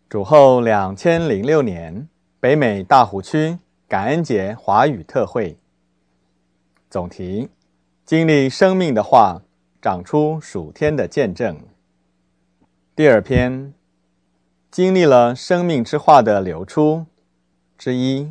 主后2006年，北美大湖区感恩节华语特会。总题：经历生命的话，长出属天的见证。第二篇：经历了生命之话的流出之一。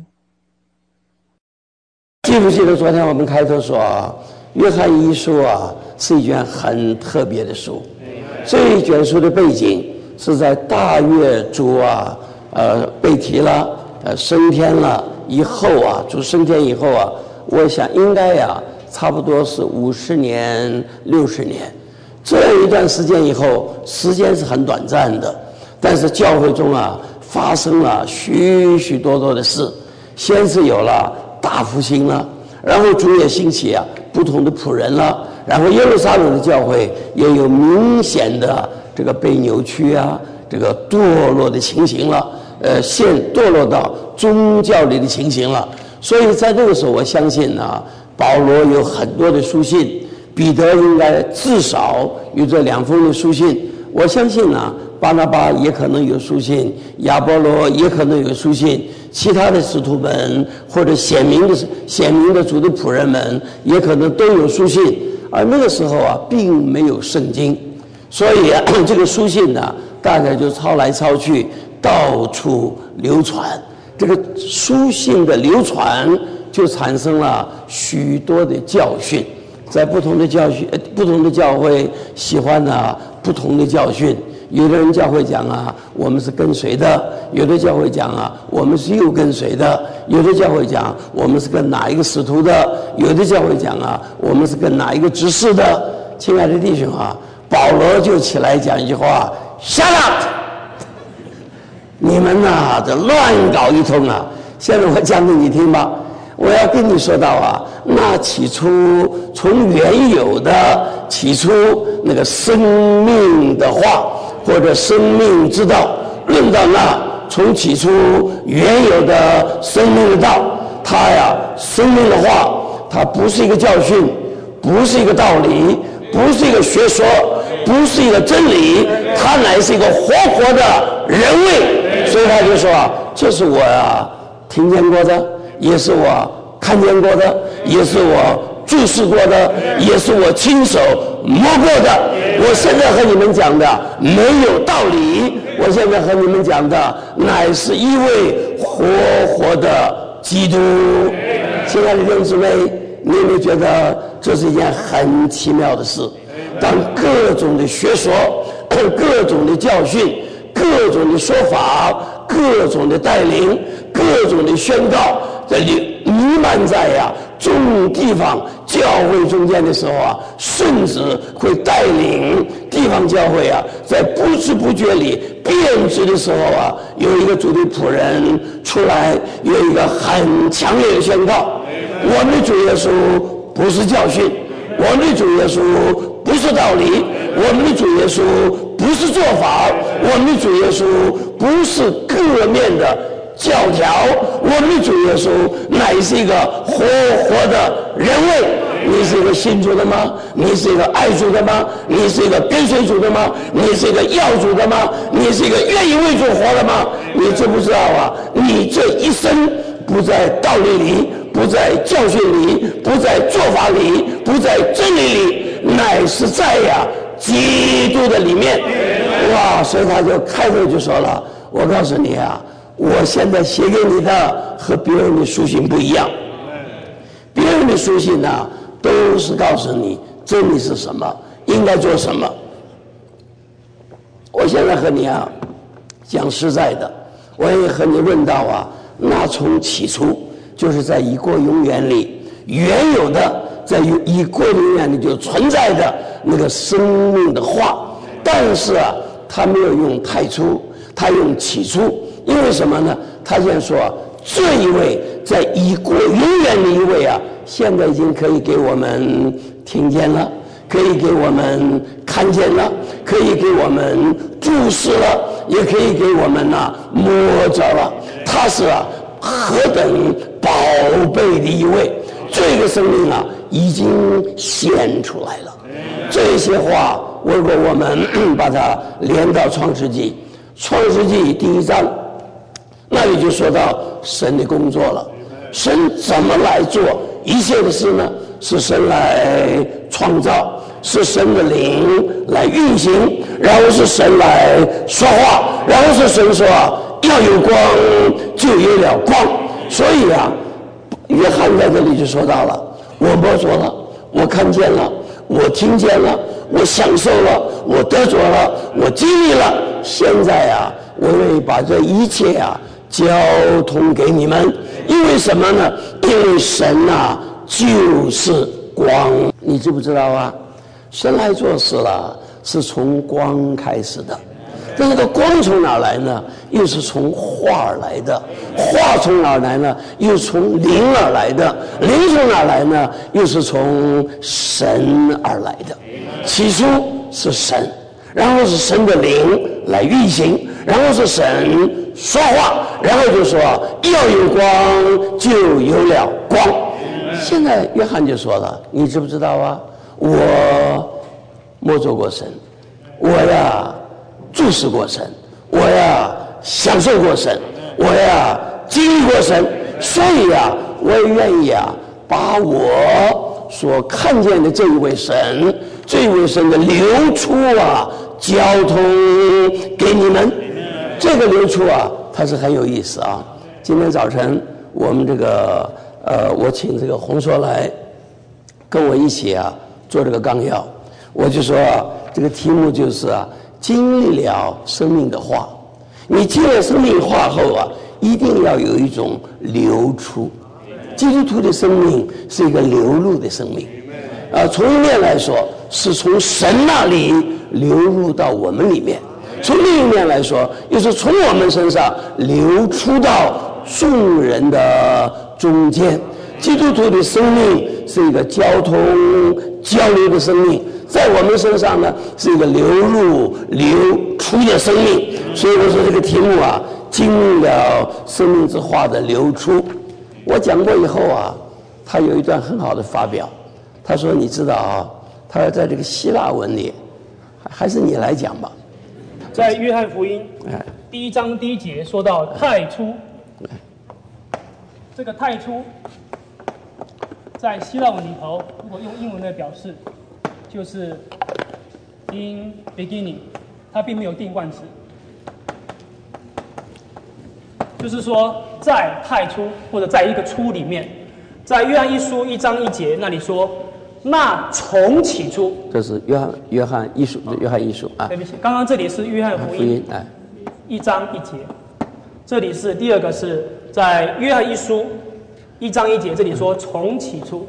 记不记得昨天我们开头说，约翰一书是一卷很特别的书。这一卷书的背景是在大月主被提了，升天了以后主升天以后我想应该差不多是50年60年，这一段时间以后，时间是很短暂的，但是教会中发生了许许多多的事。先是有了大复兴了，然后主也兴起不同的仆人了，然后耶路撒冷的教会也有明显的这个被扭曲这个堕落的情形了，现堕落到宗教里的情形了。所以在那个时候，我相信保罗有很多的书信，彼得应该至少有这2封的书信。我相信巴拿巴也可能有书信，亚波罗也可能有书信，其他的使徒们或者显明的主的仆人们也可能都有书信。而那个时候并没有圣经，所以这个书信大概就抄来抄去，到处流传。这个书信的流传就产生了许多的教训，在不同的教会喜欢不同的教训。有的人教会讲我们是跟随的，有的教会讲我们是又跟随的，有的教会讲我们是跟哪一个使徒的，有的教会讲我们是跟哪一个执事的。亲爱的弟兄保罗就起来讲一句话 ：Shut up！ 你们这乱搞一通现在我讲给你听吧。我要跟你说到那起初从原有的起初那个生命的话，或者生命之道，论到从起初原有的生命的道，它生命的话，它不是一个教训，不是一个道理，不是一个学说，不是一个真理，它乃是一个活泼的人位。所以他就说这是我听见过的，也是我看见过的，也是我注视过的，也是我亲手摸过的。我现在和你们讲的没有道理，我现在和你们讲的乃是一位活的基督。亲爱的弟兄姊妹，你有没有觉得这是一件很奇妙的事？当各种的学说、各种的教训、各种的说法、各种的带领、各种的宣告在弥漫在众地方教会中间的时候甚至会带领地方教会在不知不觉里变质的时候有一个主的仆人出来，有一个很强烈的宣告：我们的主耶稣不是教训，我们的主耶稣不是道理，我们的主耶稣不是做法，我们的主耶稣不是各面的教条，我们的主耶稣乃是一个活的人位。你是一个信主的吗？你是一个爱主的吗？你是一个跟随主的吗？你是一个要主的吗？你是一个愿意为主活的吗？你知不知道你这一生不在道理里，不在教训里，不在做法里，不在真理里，乃是在基督的里面。所以他就开头就说了：我告诉你我现在写给你的和别人的书信不一样。别人的书信都是告诉你真理是什么，应该做什么。我现在和你讲实在的，我也和你论到那从起初就是在已过永远里原有的，在已过永远里就存在的那个生命的话，但是他没有用太初，他用起初。因为什么呢？他现在说这一位在已过永远的一位现在已经可以给我们听见了，可以给我们看见了，可以给我们注视了，也可以给我们摸着了。他是何等宝贝的一位，这个生命已经显出来了。这些话如果我们把它连到创世纪， 创世纪第1章，那里就说到神的工作了。神怎么来做一切的事呢？是神来创造，是神的灵来运行，然后是神来说话，然后是神说要有光，就有了光。所以啊，约翰在这里就说到了，我摸着了，我看见了，我听见了，我享受了，我得着了，我经历了。现在啊，我愿意把这一切啊交通给你们。因为什么呢？因为神啊就是光。你知不知道啊？神来做事了，是从光开始的。但是这个光从哪来呢？又是从话而来的。话从哪来呢？又从灵而来的。灵从哪来呢？又是从神而来的。起初是神，然后是神的灵来运行，然后是神说话，然后就说要有光，就有了光。现在约翰就说了，你知不知道啊？我摸着过神，我呀注视过神，我呀享受过神，我呀经历过神，所以啊，我也愿意啊把我所看见的这一位神，这一位神的流出啊交通给你们。这个流出啊，它是很有意思啊。今天早晨我们这个我请这个洪硕来跟我一起啊做这个纲要，我就说这个题目就是经历了生命的话。你经历了生命化后啊，一定要有一种流出。基督徒的生命是一个流露的生命，从一面来说是从神那里流入到我们里面，从另一面来说又是从我们身上流出到众人的中间。基督徒的生命是一个交通交流的生命，在我们身上呢是一个流入流出的生命。所以我说这个题目啊，经历了生命之话的流出。我讲过以后啊，他有一段很好的发表，他说你知道啊，他要在这个希腊文里，还是你来讲吧。 在约翰福音1章1节说到太初，这个太初在希腊文里头，如果用英文来表示，就是 in beginning， 它并没有定冠词，就是说在太初或者在一个初里面。在约翰一书1章1节那里说，那从起初， 这是约翰一书啊。 对不起，刚刚这里是约翰福音1章1节，这里是第二个是在约翰一书1章1节，这里说从起初，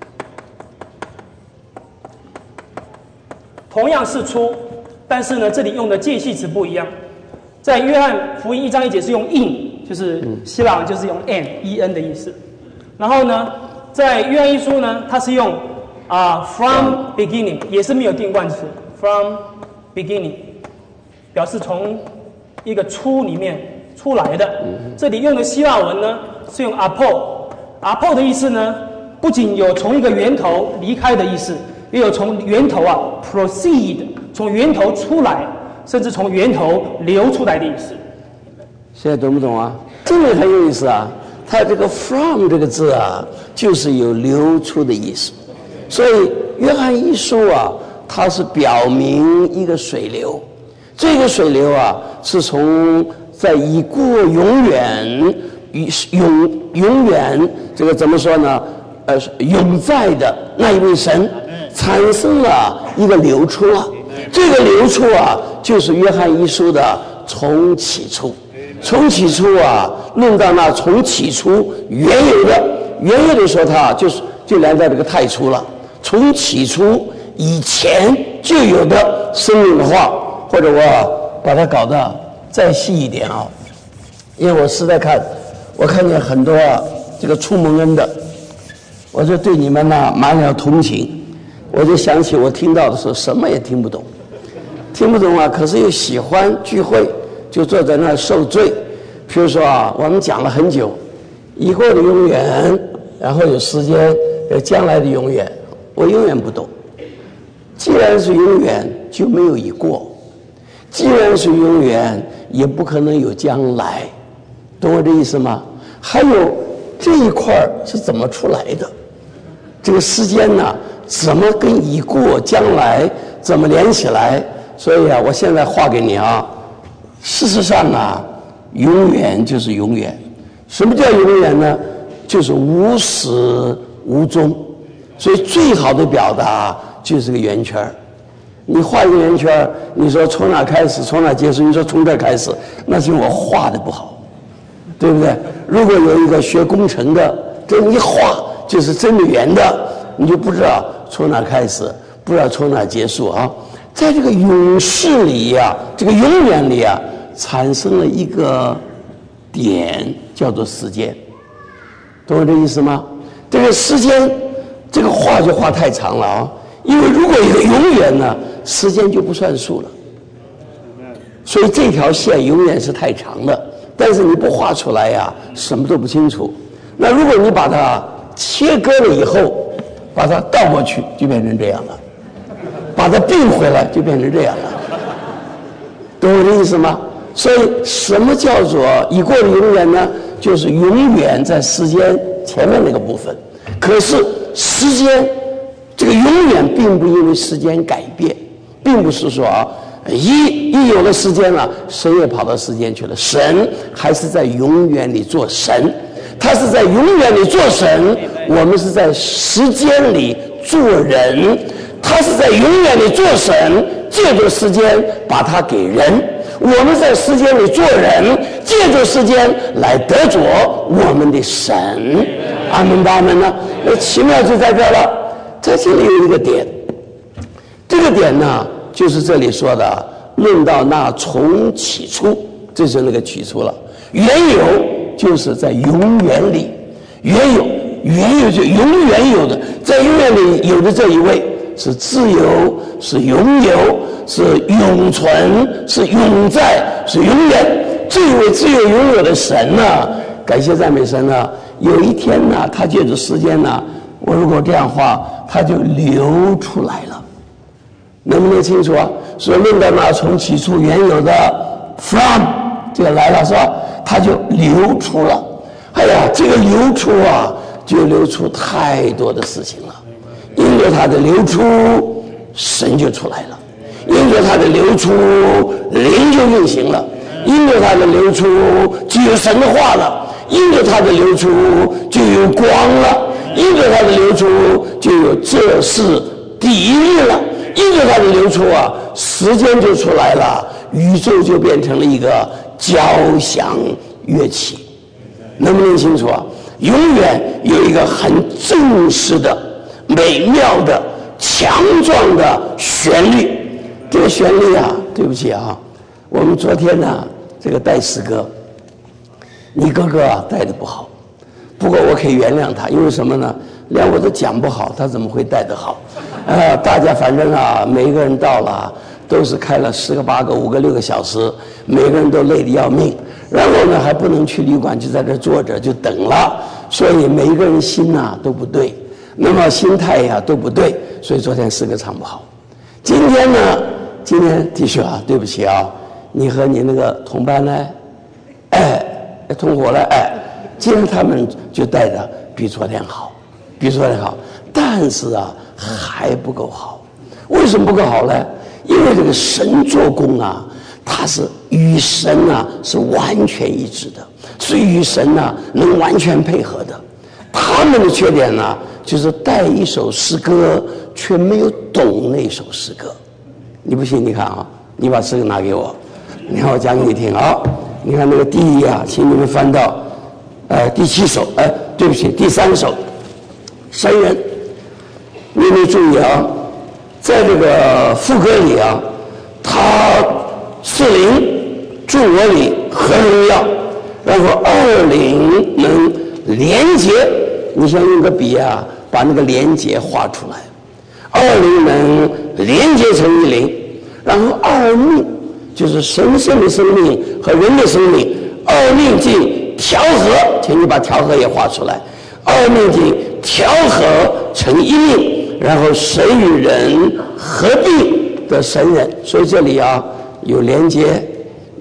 同样是初，但是呢，这里用的介系词不一样。在约翰福音1章1节是用 in， 就是希腊文就是用 en 的意思。然后呢，在约翰一书呢，它是用from beginning， 也是没有定冠词 from beginning， 表示从一个初里面出来的。这里用的希腊文呢是用 apo 的意思呢，不仅有从一个源头离开的意思，也有从源头proceed， 从源头出来，甚至从源头流出来的意思。 现在懂不懂啊？这个很有意思啊。它这个 from 这个字啊，就是有流出的意思。所以约翰一书啊，它是表明一个水流。这个水流啊，是从在已过永远这个怎么说呢？永在的那一位神产生了一个流出啊。这个流出啊，就是约翰一书的从起初。从起初啊，论到那从起初原有的说它就来到这个太初了。从起初以前就有的生命的话，或者我把它搞得再细一点啊，因为我实在我看见很多这个出蒙恩的，我就对你们满了同情。我就想起我听到的时候什么也听不懂啊，可是又喜欢聚会，就坐在那儿受罪。比如说我们讲了很久，以后的永远，然后有时间，有将来的永远，我永远不懂。既然是永远，就没有已过；既然是永远， 也不可能有将来，懂我这意思吗？还有这一块是怎么出来的？这个时间呢，怎么跟已过将来怎么连起来？所以啊，我现在画给你啊。事实上啊，永远就是永远。什么叫永远呢？就是无始无终。所以最好的表达就是个圆圈。你画一个圆圈，你说从哪开始，从哪结束？你说从这开始，那是我画的不好，对不对？如果有一个学工程的，这一画就是真的圆的，你就不知道从哪开始，不知道从哪结束啊。在这个永世里呀，这个永远里啊，产生了一个点，叫做时间。懂我这意思吗？这个时间，这个画就画太长了啊。因为如果有永远呢，时间就不算数了。所以这条线永远是太长的，但是你不画出来呀，什么都不清楚。那如果你把它切割了以后，把它倒过去，就变成这样了；把它并回来，就变成这样了。懂我的意思吗？所以什么叫做已过的永远呢？就是永远在时间前面那个部分。可是时间这个永远并不因为时间改变，并不是说啊，一有了时间了，神也跑到时间去了。神还是在永远里做神，他是在永远里做神，我们是在时间里做人。他是在永远里做神，借着时间把它给人。我们在时间里做人，借着时间来得着我们的神。阿门阿门呢？那奇妙就在这了。在这里有一个点，这个点呢，就是这里说的论到那从起初，这是那个起初了。原有就是在永远里，原有就永远有的，在永远里有的这一位是自由，是拥有，是永存，是永在，是永远。这一位自由拥有的神呢，感谢赞美神呢，有一天呢，他借着时间呢，我如果这样画，它就流出来了，能不能清楚啊？所以论到那从起初原有的 from 这个来了是吧？它就流出了。哎呀，这个流出啊，就流出太多的事情了。因着它的流出，神就出来了；因着它的流出，灵就运行了；因着它的流出，就有神的话了；因着它的流出，就有光了。因着它的流出，就有这是第一日了；因着它的流出啊，时间就出来了，宇宙就变成了一个交响乐器。能不能清楚啊？永远有一个很正式的、美妙的、强壮的旋律。这个旋律啊，对不起啊，我们昨天呢，这个带诗歌，你哥哥啊带的不好。不过我可以原谅他，因为什么呢？连我都讲不好，他怎么会带得好？大家反正啊，每一个人到了都是开了10个、8个、5个、6个小时，每个人都累得要命。然后呢，还不能去旅馆，就在这坐着就等了。所以每一个人心呐都不对，那么心态呀都不对，所以昨天诗歌唱不好。今天呢，今天弟兄啊，对不起啊，你和你那个同班呢，同伙呢，今天他们就带的比昨天好，比昨天好，但是啊还不够好。为什么不够好呢？因为这个神做工啊，它是与神啊是完全一致的，是与神啊能完全配合的。他们的缺点呢，就是带一首诗歌却没有懂那首诗歌。你不信你看啊，你把诗歌拿给我，你看我讲给你听啊。你看那个第一啊，请你们翻到第7首，对不起，第3首，神人。你们注意啊，在这个副歌里啊，他是灵住我里何荣耀，然后2灵能连结，你先用个笔啊，把那个连结画出来。2灵能连结成一灵，然后2命就是神圣的生命和人的生命，2命尽调和，请你把调和也画出来。2命尽调和成一命，然后神与人合并的神人。所以这里啊有连接，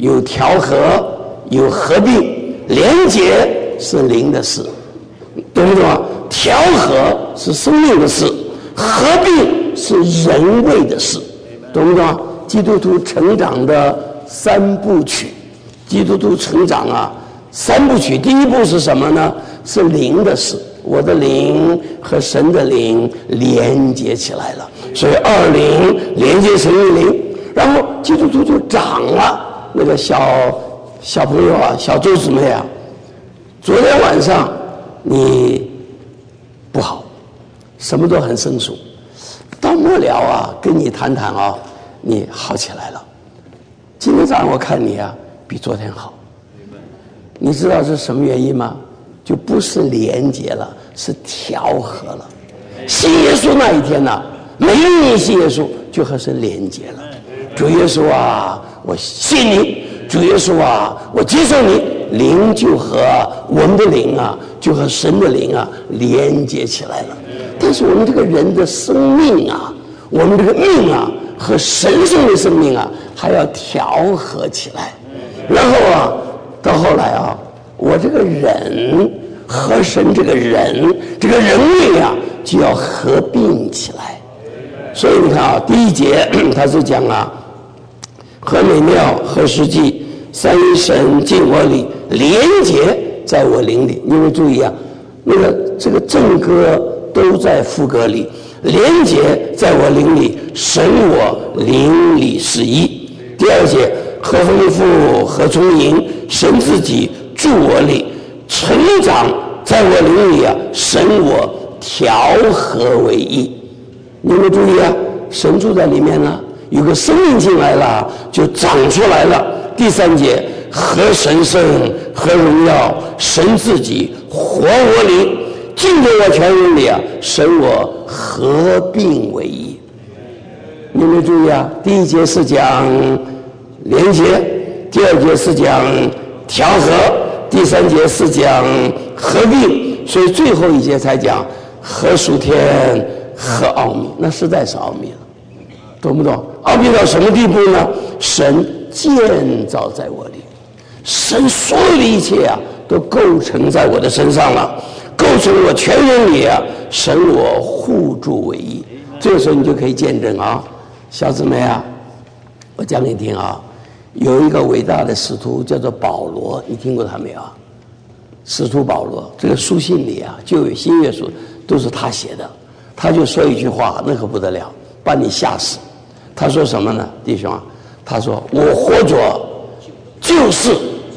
有调和，有合并，连结是灵的事，懂不懂啊？调和是生命的事，合并是人为的事，懂不懂啊？基督徒成长的三部曲，基督徒成长啊，三部曲，第一步是什么呢？是灵的事，我的灵和神的灵连接起来了，所以二灵连接神的灵，然后基督徒就长了。那个小朋友啊，小周姊妹啊，昨天晚上你不好，什么都很生疏，到末了啊，跟你谈谈啊，你好起来了。今天早上我看你啊，比昨天好。你知道是什么原因吗？就不是连结了，是调和了。信耶稣那一天呢，每一年信耶稣就和神连结了。主耶稣啊，我信你；主耶稣啊，我接受你。灵就和我们的灵啊，就和神的灵啊连接起来了。但是我们这个人的生命啊，我们这个命啊，和神圣的生命啊，还要调和起来。然后啊，到后来啊，我这个人和神这个人命啊，就要合并起来。所以你看啊，第一节他是讲啊，何美妙，何实际，三一神进我里，连结在我灵里。你们注意啊，这个正歌都在副歌里，连结在我灵里，神我灵里是一。第二节，何丰富，何充盈，神自己住我里，成长在我灵里啊，神我调和为一。你们注意啊，神住在里面呢，有个生命进来了，就长出来了。第三节，何神圣，何荣耀，神自己活我里，进入我全人里啊，神我合并为一。你们注意啊，第一节是讲连结，第二节是讲调和，第三节是讲合并，所以最后一节才讲何属天，何奥秘。那实在是奥秘了，懂不懂？奥秘到什么地步呢？神建造在我里，神所有的一切啊，都构成在我的身上了，构成我全人里啊，神我互助为一。这个时候你就可以见证啊，小姊妹啊，我讲给你听啊，有一个伟大的使徒叫做保罗，你听过他没有啊？使徒保罗，这个书信里啊，旧约新约书都是他写的。他就说一句话，那可不得了，把你吓死。他说什么呢，弟兄啊？他说我活着就是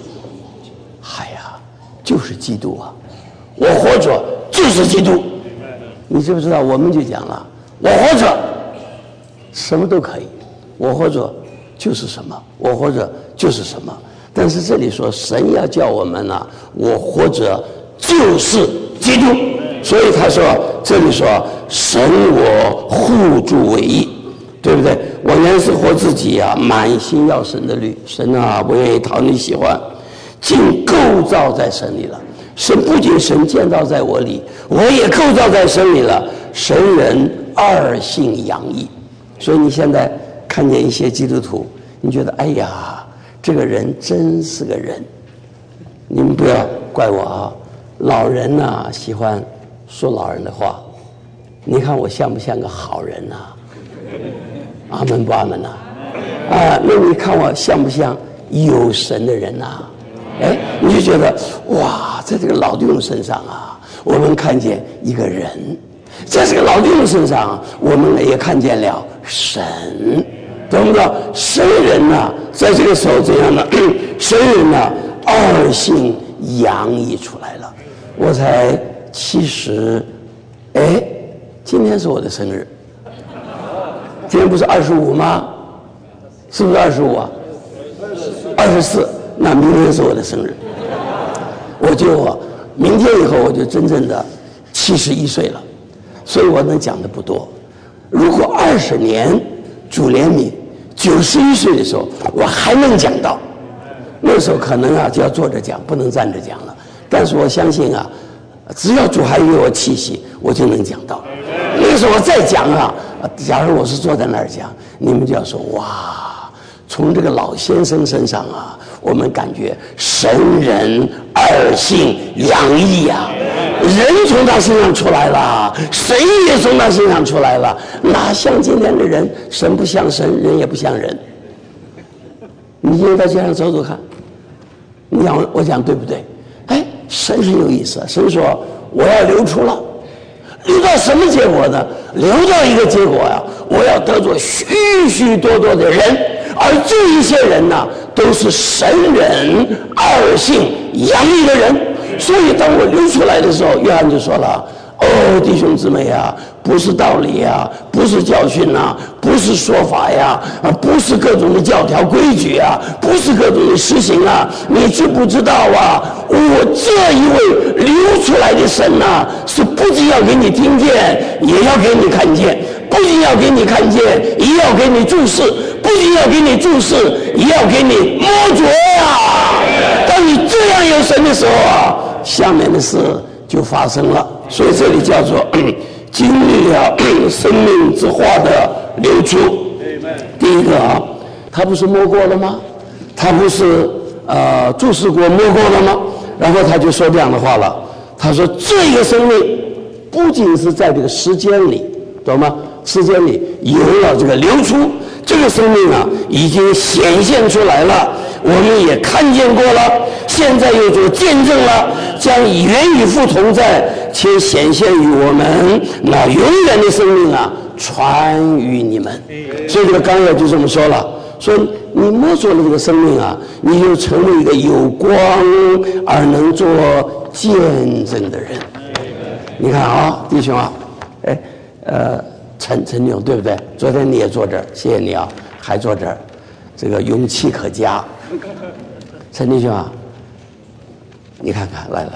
就是基督啊，我活着就是基督。你知不知道？我们就讲了，我活着什么都可以，我活着就是什么，我活着就是什么。但是这里说神要叫我们呢，我活着就是基督。所以他说，这里说神我互助为一，对不对？我原是活自己啊，满心要神的律，神啊，我愿意讨你喜欢，竟构造在神里了。神不仅神建造在我里，我也构造在神里了，神人二性洋溢。所以你现在看见一些基督徒，你觉得哎呀，这个人真是个人。你们不要怪我啊，老人啊喜欢说老人的话，你看我像不像个好人啊？阿门不阿门呐？啊，那你看我像不像有神的人呐？哎，你就觉得哇，在这个老弟兄身上啊，我们看见一个人，在这个老弟兄身上，我们也看见了神，懂不懂？神人呢，在这个时候怎样呢？神人呢，二性洋溢出来了。我才70，哎，今天是我的生日。今天不是25吗？是不是25啊？24，那明天是我的生日。我就明天以后我就真正的71岁了，所以我能讲的不多。如果20年主怜悯，91岁的时候我还能讲到，那时候可能啊就要坐着讲，不能站着讲了。但是我相信啊，只要主还给我气息，我就能讲到。那个时候我再讲啊，假如我是坐在那儿讲，你们就要说哇， 从这个老先生身上啊，我们感觉神人二性洋溢啊，人从他身上出来了，神也从他身上出来了，哪像今天的人，神不像神，人也不像人。你今天到街上走走看，我讲对不对？哎，神很有意思，神说我要流出了，流到什么结果呢？流到一个结果呀，我要得着许许多多的人，而这一些人呢，都是神人二性洋溢的人。所以当我流出来的时候，约翰就说了，哦，弟兄姊妹啊，不是道理啊，不是教训啊，不是说法呀，不是各种的教条规矩啊，不是各种的实行啊，你知不知道啊？我这一位流出来的神啊，是不仅要给你听见，也要给你看见；不仅要给你看见，也要给你注视；不仅要给你注视，也要给你摸着呀。当你这样有神的时候啊，下面的事就发生了。所以这里叫做经历了生命之花的流出。第一个啊，他不是摸过了吗？他不是注视过摸过了吗？然后他就说这样的话了，他说这个生命不仅是在这个时间里，懂吗？时间里有了这个流出，这个生命啊已经显现出来了，我们也看见过了，现在又做见证了，将原与父同在，且显现于我们那永远的生命啊传于你们。所以这个纲要就这么说了，说你摸索了这个生命啊，你就成为一个有光而能做见证的人。你看啊，弟兄啊，陈勇对不对？昨天你也坐这儿，谢谢你啊，还坐这儿，这个勇气可嘉。陈弟兄啊，你看看，来，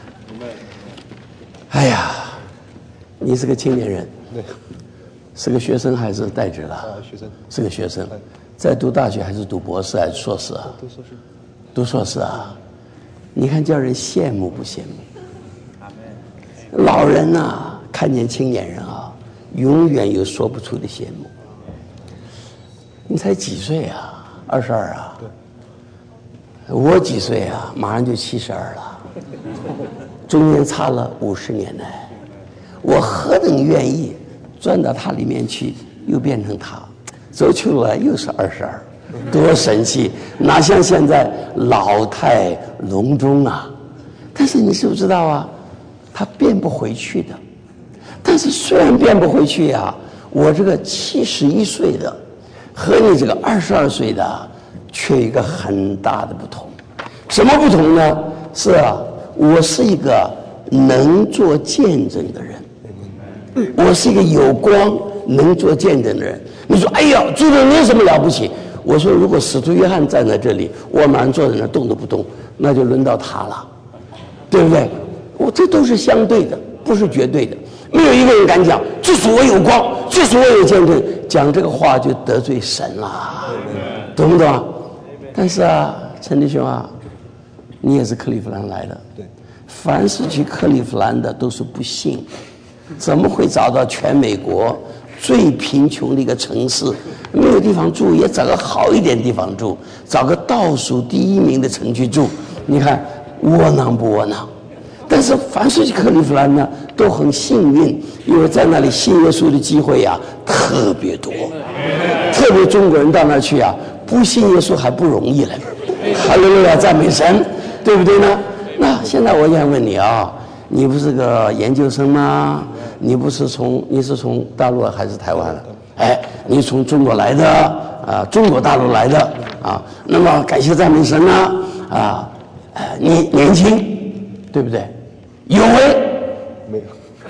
哎呀，你是个青年人， 对， 是个学生还是在职了？ 学生， 是个学生，在读大学还是读博士还是硕士啊？ 读硕士， 读硕士啊！你看叫人羡慕不羡慕？老人啊，看见青年人啊，永远有说不出的羡慕。你才几岁啊？22啊？对。我几岁啊？马上就72了，中间差了50年呢。我何等愿意钻到他里面去，又变成他，走出来又是22，多神气！哪像现在老态龙钟啊！但是你知不知道啊？他变不回去的。但是虽然变不回去呀，我这个71岁的和你这个22岁的却有一个很大的不同。什么不同呢？是啊，我是一个能做见证的人，我是一个有光能做见证的人。你说哎呀，主任你有什么了不起？我说如果使徒约翰站在这里，我马上坐在那动都不动，那就轮到他了，对不对？这都是相对的，不是绝对的。没有一个人敢讲就是我有光，就是我有见证，讲这个话就得罪神了，懂不懂？但是啊，陈弟兄啊，你也是克利夫兰来的， 对， 凡是去克利夫兰的都是不幸，怎么会找到全美国最贫穷的一个城市，没有地方住，也找个好一点地方住，找个倒数第1名的城去住？你看窝囊不窝囊？但是凡是去克利夫兰呢，都很幸运，因为在那里信耶稣的机会啊特别多，特别中国人到那去啊，不信耶稣还不容易了。哈利路亚，赞美神，对不对呢？那现在我想问你啊，你不是个研究生吗？你是从大陆还是台湾？哎，你从中国来的啊，中国大陆来的啊。那么感谢赞美神啊，你年轻，对不对？有为没有？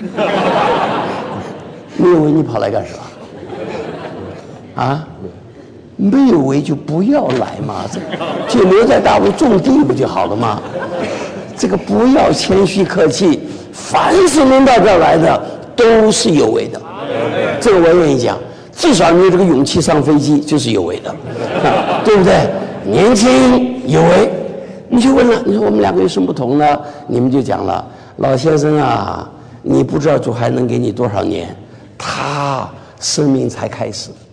没有为你跑来干什么？啊？没有为就不要来嘛，就留在大陆种地不就好了吗？这个不要谦虚客气，凡是能到这儿来的都是有为的，这个我愿意讲。至少你有这个勇气上飞机就是有为的，对不对？年轻有为，你就问了，你说我们两个有什么不同呢？你们就讲了，老先生啊，你不知道主还能给你多少年，他生命才开始。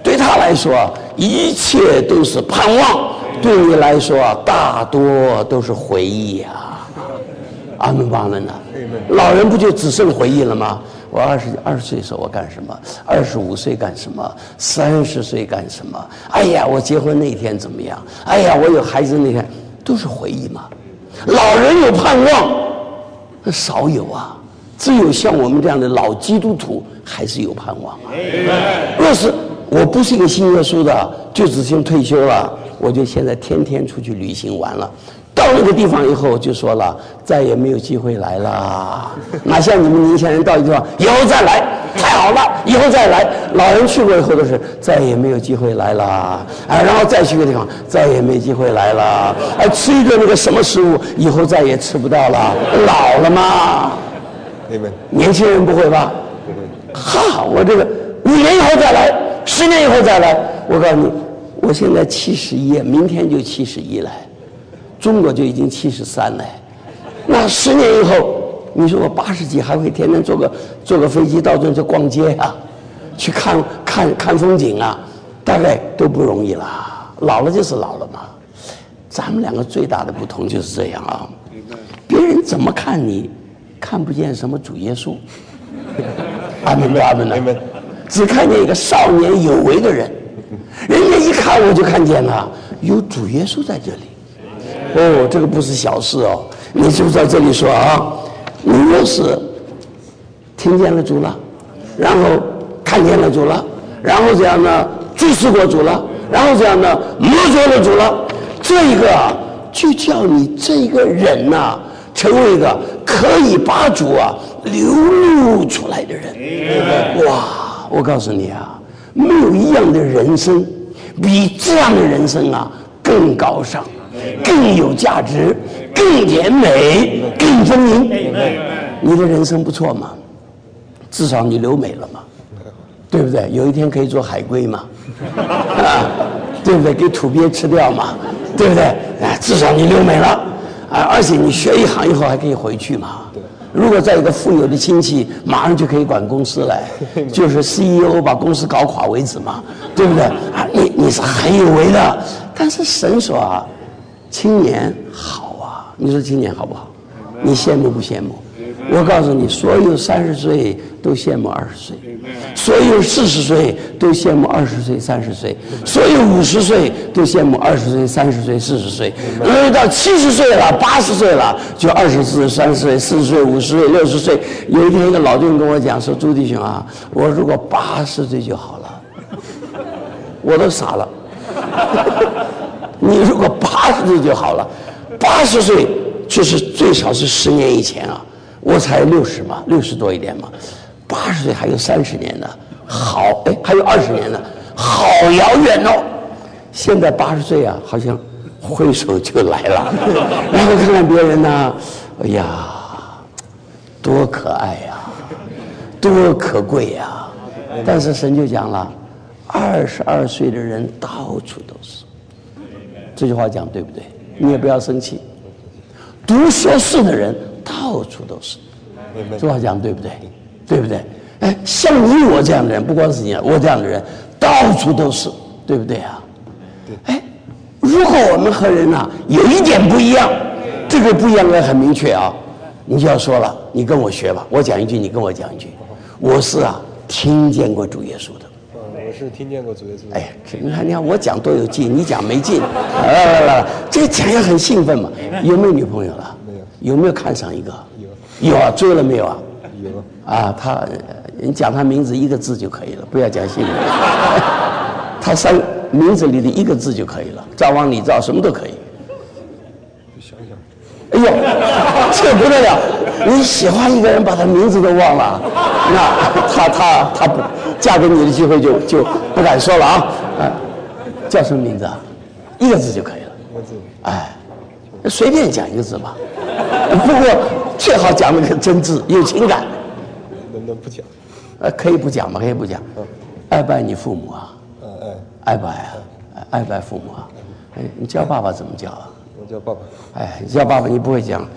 对他来说，一切都是盼望；对你来说，大多都是回忆啊。阿门吧，阿门呐！老人不就只剩回忆了吗？我20岁的时候我干什么？25岁干什么？30岁干什么？哎呀，我结婚那天怎么样？哎呀，我有孩子那天，都是回忆嘛。老人有盼望，少有啊。只有像我们这样的老基督徒还是有盼望啊。若是我不是一个信耶稣的，就只先退休了，我就现在天天出去旅行完了。到那个地方以后就说了，再也没有机会来了。哪像你们年轻人到一个地方以后再来，太好了，以后再来。老人去过以后都是再也没有机会来了，然后再去个地方再也没机会来了，吃一个那个什么食物以后再也吃不到了，老了嘛。年轻人不会吧？哈，我这个5年以后再来，10年以后再来。我告诉你，我现在71，明天就71了。中国就已经73了，那10年以后，你说我80几还会天天坐个飞机到处去逛街啊，去看风景啊，大概都不容易了。老了就是老了嘛。咱们两个最大的不同就是这样啊，别人怎么看你，看不见什么主耶稣。阿门的阿门的，只看见一个少年有为的人，人家一看我就看见了，有主耶稣在这里。哦，这个不是小事哦！你是不是在这里说啊？你若是听见了主了，然后看见了主了，然后这样呢注视过主了，然后这样呢摸着了主了，这个就叫你这个人呐，成为一个可以把主流露出来的人。哇！我告诉你啊，没有一样的人生比这样的人生更高尚，更有价值，更甜美，更丰盈。你的人生不错嘛，至少你留美了嘛，对不对？有一天可以做海龟嘛，对不对？给土鳖吃掉嘛，对不对？至少你留美了，而且你学一行以后还可以回去嘛。如果在一个富有的亲戚，马上就可以管公司来，就是 CEO 把公司搞垮为止嘛，对不对？你是很有为的，但是神说青年好你说青年好不好？你羡慕不羡慕？我告诉你，所有30岁都羡慕20岁，所有40岁都羡慕20岁、30岁，所有50岁都羡慕20岁、30岁、40岁，到70岁了、80岁了，就24、30岁、40岁、50岁、60岁。有一天，一个老弟兄跟我讲说：“朱弟兄我如果80岁就好了。”我都傻了。你如果80岁就好了，80岁就是最少是10年以前我才60嘛，60多一点嘛，80岁还有30年呢，好，还有20年呢，好遥远哦。现在80岁好像挥手就来了，然后看看别人哎呀，多可爱呀，多可贵呀。但是神就讲了，22岁的人到处都是。这句话讲对不对？你也不要生气。读硕士的人到处都是，这话讲对不对？对不对？像你我这样的人，不光是你，我这样的人到处都是，对不对啊？如果我们和人有一点不一样，这个不一样很明确你就要说了，你跟我学吧，我讲一句，你跟我讲一句。我是听见过主耶稣的。 我是听见过主耶稣。 你看我讲多有劲，你讲没劲。这个讲也很兴奋嘛。有没有女朋友了？ 没有。 有没有看上一个？ 有。 有追了没有有。 你讲他名字1个字就可以了，不要讲姓名。他名字里的1个字就可以了，赵王李赵什么都可以。 想想。 哎呦，这不得了！你喜欢一个人，把他名字都忘了，那他不嫁给你的机会就不敢说了叫什么名字？1个字就可以了。 1个字。 随便讲1个字吧。不过最好讲那个真挚有情感。 能不能不讲？ 可以不讲吗？可以不讲。爱不爱你父母爱不爱爱不爱父母你叫爸爸怎么叫我叫爸爸。 你叫爸爸，你不会讲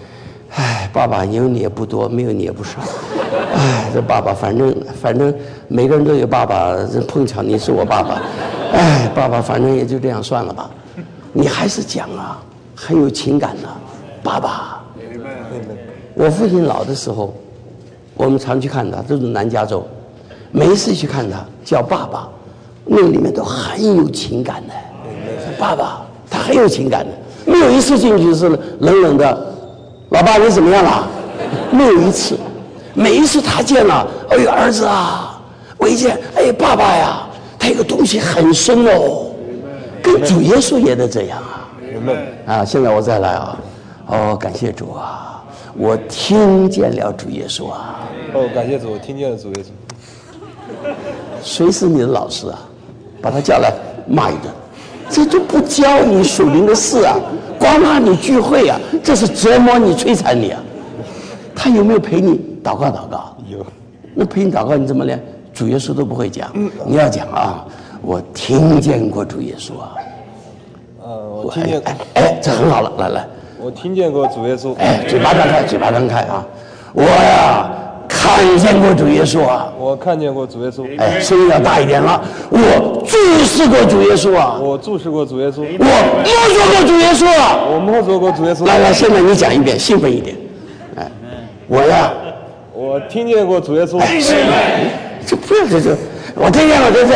哎，爸爸有你也不多，没有你也不少。哎，这爸爸反正每个人都有爸爸，碰巧你是我爸爸。哎，爸爸反正也就这样算了吧。你还是讲啊，很有情感的、爸爸。我父亲老的时候，我们常去看他，这是南加州，每一次去看他叫爸爸，那里面都很有情感的。爸爸，他很有情感的，没有一次进去是冷冷的。老爸，你怎么样了？没有一次，每一次他见了，哎呦儿子啊，我一见，哎爸爸呀，他有个东西很深哦，跟主耶稣也得这样啊。啊，现在我再来啊，哦，感谢主啊，我听见了主耶稣啊。 哦，感谢主，我听见了主耶稣。 谁是你的老师啊？把他叫来骂一顿。这都不教你属灵的事啊，光怕你聚会啊，这是折磨你、摧残你啊。他有没有陪你祷告？ 有。 那陪你祷告，你怎么连主耶稣都不会讲？你要讲啊，我听见过主耶稣啊。 我听见。 哎，这很好了，来。 我听见过主耶稣。 哎，嘴巴张开啊！我呀。看见过主耶稣啊！ 我看见过主耶稣。 哎，声音要大一点了。我注视过主耶稣啊！ 我注视过主耶稣。 我摸索过主耶稣啊！ 我摸索过主耶稣。 来，现在你讲一遍，兴奋一点。哎，我呀， 我听见过主耶稣。 哎，这不要这，我听见了，这。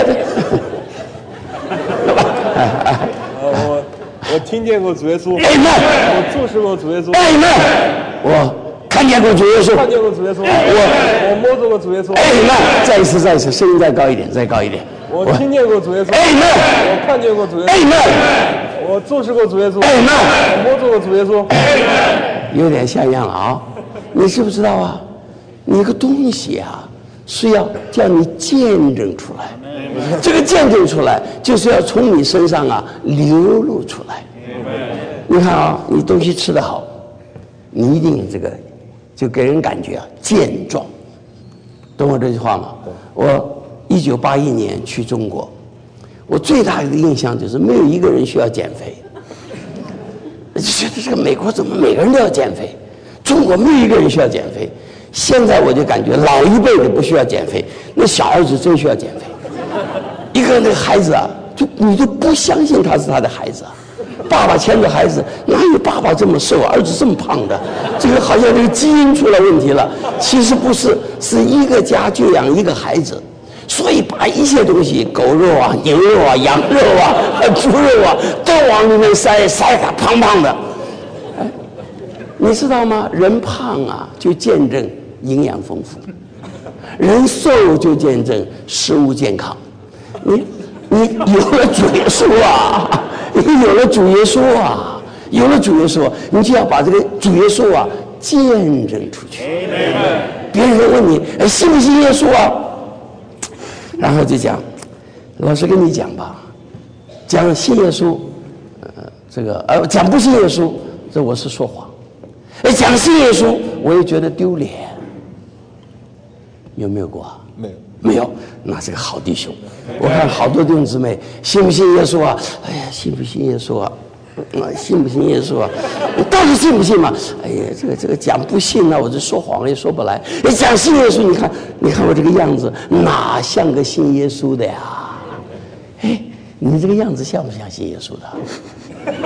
我听见过主耶稣。 哎妈！ 我注视过主耶稣。 哎妈！我。看见过主耶稣， 看见过主耶稣，我摸着过主耶稣。 哎，那再一次，声音再高一点。 我听见过主耶稣。 哎，那我看见过主耶稣。 哎，那我注视过主耶稣。 哎，那我摸着过主耶稣。 有点像样了啊！你知不知道啊？你个东西啊，是要叫你见证出来。这个见证出来，就是要从你身上啊流露出来。你看啊，你东西吃得好，你一定这个。就给人感觉啊健壮，懂我这句话吗？我1981年去中国，我最大的印象就是没有一个人需要减肥。觉得这个美国怎么每个人都要减肥，中国没有一个人需要减肥。现在我就感觉老一辈的不需要减肥，那小儿子真需要减肥。一个那个孩子啊，你都不相信他是他的孩子啊。爸爸牵着孩子，哪有爸爸这么瘦，儿子这么胖的？这个好像这个基因出了问题了。其实不是，是一个家就养一个孩子，所以把一些东西，狗肉啊、牛肉啊、羊肉啊、猪肉啊，都往里面塞他胖胖的。哎，你知道吗？人胖啊，就见证营养丰富；人瘦就见证食物健康。你有了主耶稣啊！你有了主耶稣啊，你就要把这个主耶稣啊见证出去。别人问你，哎，信不信耶稣啊？然后就讲，老师跟你讲吧，讲信耶稣，讲不信耶稣，这我是说谎。哎，讲信耶稣，我也觉得丢脸。有没有过啊？没有，那是个好弟兄。我看好多弟兄姊妹，信不信耶稣啊？哎呀，信不信耶稣啊？信不信耶稣啊？你到底信不信嘛？哎呀，这个讲不信呢，我这说谎也说不来。讲信耶稣，你看我这个样子，哪像个信耶稣的呀？哎，你这个样子像不像信耶稣的？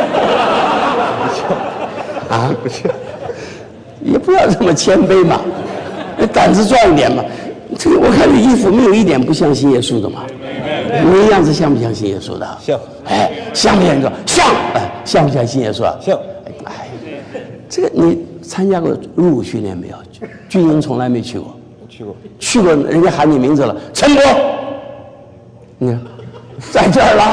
啊，不像。也不要这么谦卑嘛，胆子壮一点嘛。这个我看这衣服没有一点不像信耶稣的嘛，你的样子像不像信耶稣的？ 像。 哎，像不像？像。哎，像不像信耶稣啊？ 像。 哎，这个你参加过入伍训练没有？军营从来没去过。去过，人家喊你名字了，陈博。你看，在这儿了。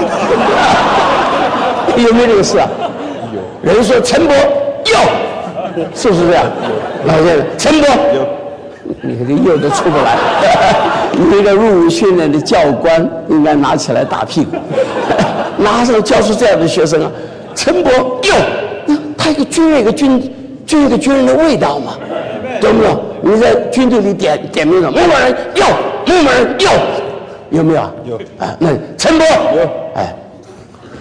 有没有这个事啊？有。人说陈博有，是不是这样？老先生，陈博有。你看这又都出不来，你一个入伍训练的教官应该拿起来打屁股，哪有教出这样的学生啊？陈博哟，他一个军人，一个军人的味道嘛，懂不懂？你在军队里点名了，某某人哟，某某人哟，有没有啊？ 有。 哎，那陈博有，哎，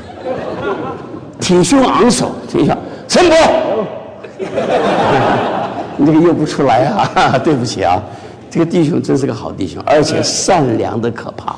挺胸昂首，挺胸，陈博。 你这个又不出来啊，对不起啊，这个弟兄真是个好弟兄，而且善良的可怕。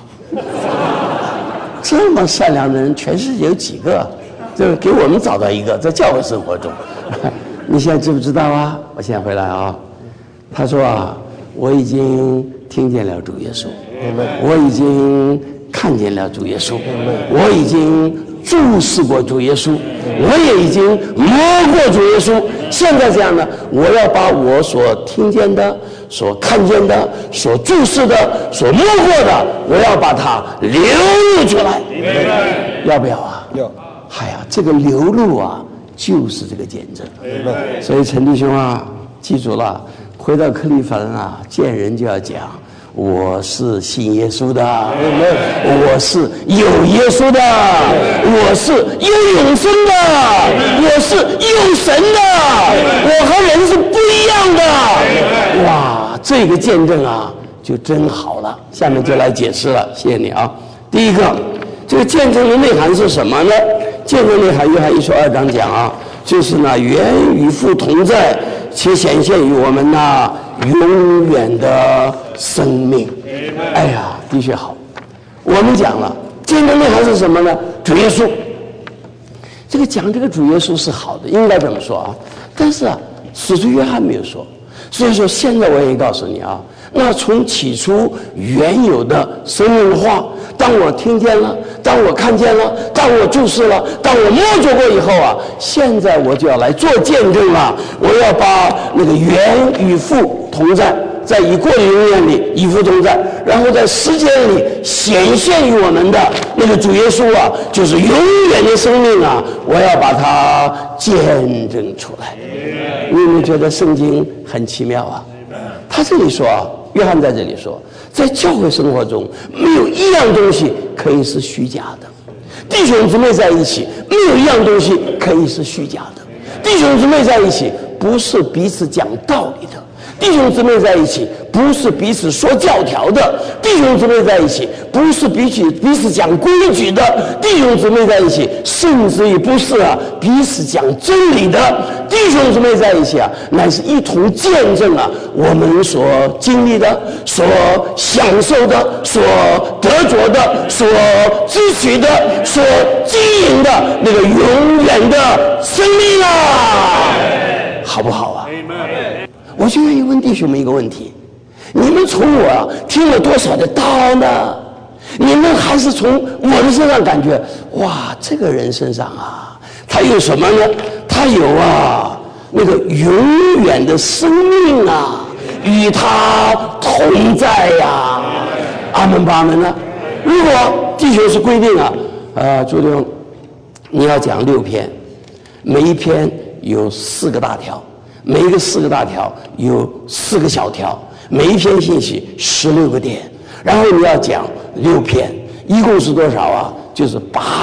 这么善良的人，全世界有几个？就给我们找到一个，在教会生活中。你现在知不知道啊？我现在回来啊。他说啊，我已经听见了主耶稣，我已经看见了主耶稣，我已经注视过主耶稣，我也已经摸过主耶稣。现在这样呢，我要把我所听见的、所看见的、所注视的、所摸过的，我要把它流露出来。要不要啊？ 要。 哎呀，这个流露啊，就是这个见证。所以陈弟兄啊，记住了，回到克利夫兰啊，见人就要讲，我是信耶稣的，我是有耶稣的，我是有永生的，我是有神的，我和人是不一样的。哇，这个见证啊，就真好了。下面就来解释了，谢谢你啊。第一个，这个见证的内涵是什么呢？见证内涵，约翰一书2章讲啊，就是呢，原与父同在，且显现于我们那永远的生命。哎呀，的确好。我们讲了，见证内涵是什么呢？主耶稣。这个讲这个主耶稣是好的，应该这么说啊。但是啊，使徒约翰没有说，所以说现在我也告诉你啊，那从起初原有的生命的话，当我听见了，当我看见了，当我注视了，当我摸着过以后啊，现在我就要来做见证了。我要把那个原与父同在，在已过的永远里与父同在，然后在时间里显现于我们的那个主耶稣啊，就是永远的生命啊，我要把它见证出来。你有没有觉得圣经很奇妙啊？他这里说啊，约翰在这里说，在教会生活中没有一样东西可以是虚假的。弟兄姊妹在一起，没有一样东西可以是虚假的。弟兄姊妹在一起，不是彼此讲道理的。弟兄姊妹在一起，不是彼此说教条的；弟兄姊妹在一起，不是彼此讲规矩的；弟兄姊妹在一起，甚至于不是彼此讲真理的。弟兄姊妹在一起乃是一同见证我们所经历的、所享受的、所得着的、所支取的、所经营的那个永远的生命好不好啊？我就愿意问弟兄们一个问题：你们从我听了多少的道呢？你们还是从我的身上感觉，哇，这个人身上他有什么呢？他有那个永远的生命与他同在呀。阿门吧，阿门呢？如果弟兄是规定朱弟兄，你要讲6篇，每一篇有4个大条。每一个4个大条有4个小条，每一篇信息16个点，然后你要讲6篇，一共是多少就是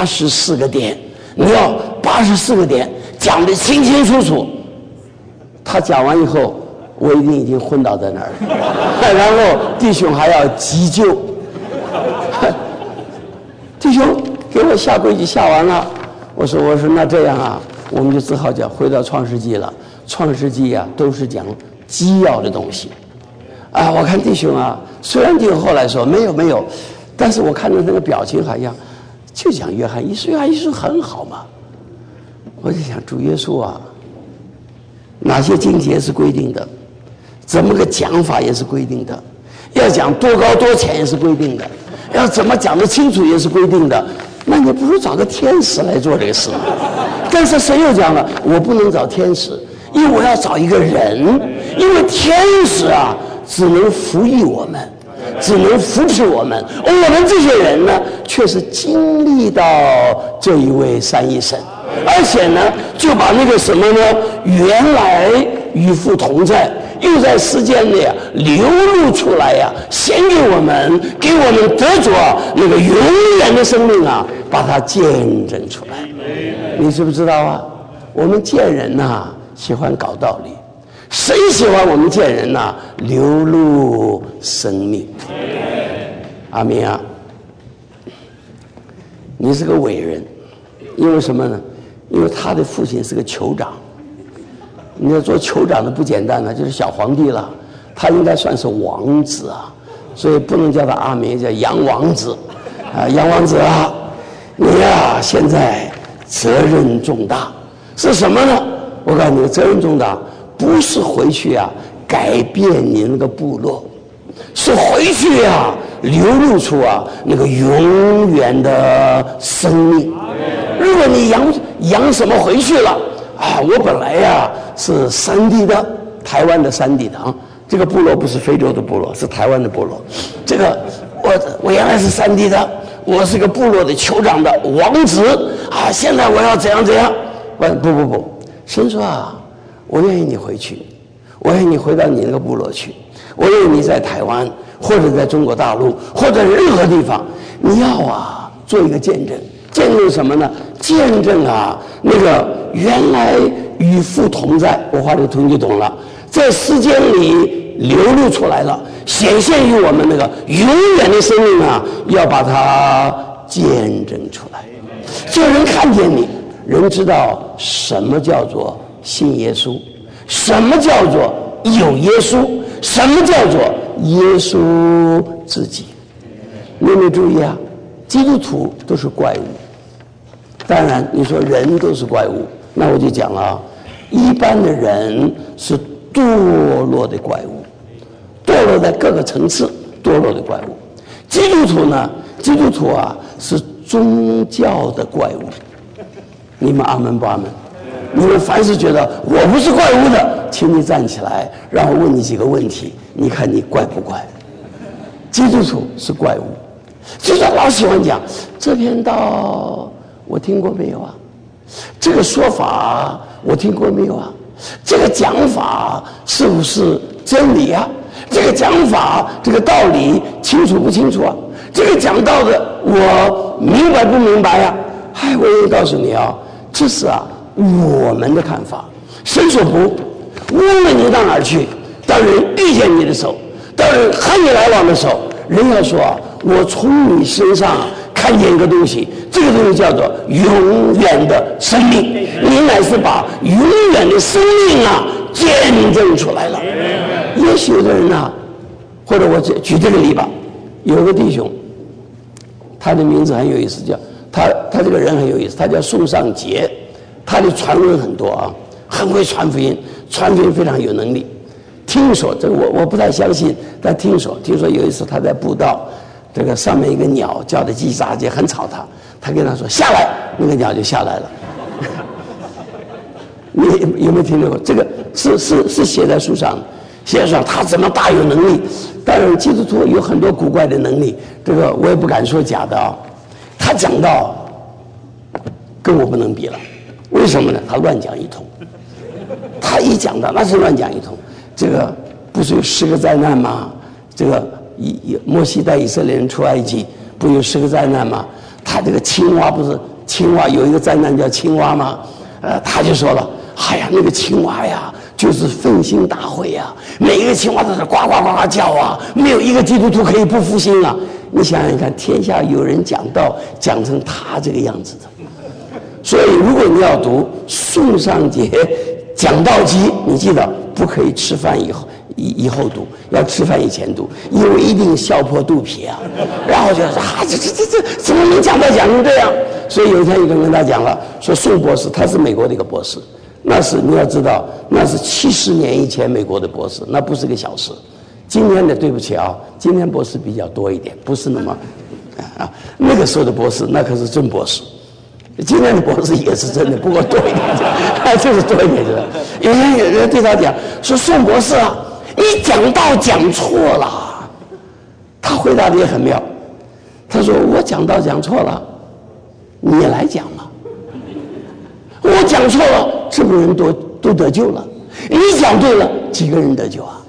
84个点。你要84个点讲得清清楚楚。他讲完以后，我一定已经昏倒在那儿了，然后弟兄还要急救。弟兄给我下规矩下完了，我说那这样我们就只好讲回到创世纪了。创世纪都是讲基要的东西我看弟兄虽然弟兄后来说没有，但是我看到那个表情好像就讲约翰一书，约翰一书很好嘛。我就想主耶稣哪些经节是规定的，怎么个讲法也是规定的，要讲多高多浅也是规定的，要怎么讲得清楚也是规定的。那你不如找个天使来做这个事。但是神又讲了，我不能找天使，因为我要找一个人，因为天使只能服役我们，只能扶持我们，而我们这些人呢，却是经历到这一位三一神，而且呢，就把那个什么呢，原来与父同在，又在时间里流露出来显给我们，给我们得着那个永远的生命把它见证出来。你知不知道我们见人喜欢搞道理，谁喜欢我们见人流露生命？阿明你是个伟人，因为什么呢？因为他的父亲是个酋长， 你要做酋长的不简单了，就是小皇帝了，他应该算是王子啊，所以不能叫他阿明，叫杨王子，啊，杨王子啊，你呀现在责任重大，是什么呢？我告诉你，责任重大不是回去啊改变你那个部落，是回去啊流露出啊那个永远的生命。如果你养什么回去了啊？我本来呀是山地的，台湾的山地的啊，这个部落不是非洲的部落，是台湾的部落。这个我原来是山地的，我是个部落的酋长的王子啊，现在我要怎样怎样？不，神说啊，我愿意你回去，我愿意你回到你那个部落去，我愿意你在台湾或者在中国大陆或者任何地方，你要啊做一个见证。见证什么呢？见证啊，那个原来与父同在，我话里头你就懂了，在时间里流露出来了，显现于我们那个永远的生命啊，要把它见证出来。就人看见你，人知道什么叫做信耶稣，什么叫做有耶稣，什么叫做耶稣自己。你有没有注意啊？基督徒都是怪物。当然你说人都是怪物，那我就讲了啊，一般的人是堕落的怪物，堕落在各个层次堕落的怪物。基督徒呢，基督徒啊是宗教的怪物。你们阿门不阿门？你们凡是觉得我不是怪物的，请你站起来，让我问你几个问题，你看你怪不怪？基督徒是怪物。就是老喜欢讲这篇道我听过没有啊？这个说法我听过没有啊？这个讲法是不是真理啊？这个讲法这个道理清楚不清楚啊？这个讲道的我明白不明白啊？我也告诉你啊，这是啊我们的看法。神所不，无论你到哪儿去，当人遇见你的时候，当人和你来往的时候，人要说啊，我从你身上看见一个东西，这个东西叫做永远的生命，你乃是把永远的生命啊见证出来了。也许有的人啊，或者我举这个例吧，有个弟兄，他的名字很有意思，叫他这个人很有意思，他叫宋尚杰，他的传闻很多啊，很会传福音，传福音非常有能力。听说这个我不太相信，但听说有一次他在布道，这个上面一个鸟叫的叽喳叽，很吵他跟他说下来，那个鸟就下来了。你有没有听说过？这个是写在书上的，写在书上他怎么大有能力？当然基督徒有很多古怪的能力，这个我也不敢说假的啊。他讲到跟我不能比了，为什么呢？他乱讲一通，他一讲到那是乱讲一通。这个不是有10个灾难吗？这个摩西带以色列人出埃及，不有10个灾难吗？他这个青蛙不是青蛙有一个灾难叫青蛙吗？他就说了，哎呀，那个青蛙呀，就是奋兴大会呀，每一个青蛙都是呱呱呱呱叫啊，没有一个基督徒可以不复兴啊。你想想看，天下有人讲道讲成他这个样子的，所以如果你要读宋尚杰讲道集，你记得不可以吃饭以后读，要吃饭以前读，因为一定笑破肚皮啊。然后就说这怎么能讲到讲成这样？所以有一天有人跟他讲了，说宋博士他是美国的一个博士，那是你要知道，那是70年以前美国的博士，那不是个小事。今天的对不起啊，今天博士比较多一点，不是那么啊，那个时候的博士那可是真博士。今天的博士也是真的，不过多一点，就是多一点。有人对他讲说：“宋博士啊，你讲道讲错了。”他回答的也很妙，他说：“我讲道讲错了，你来讲嘛。我讲错了，这么人都得救了。你讲对了，几个人得救啊？”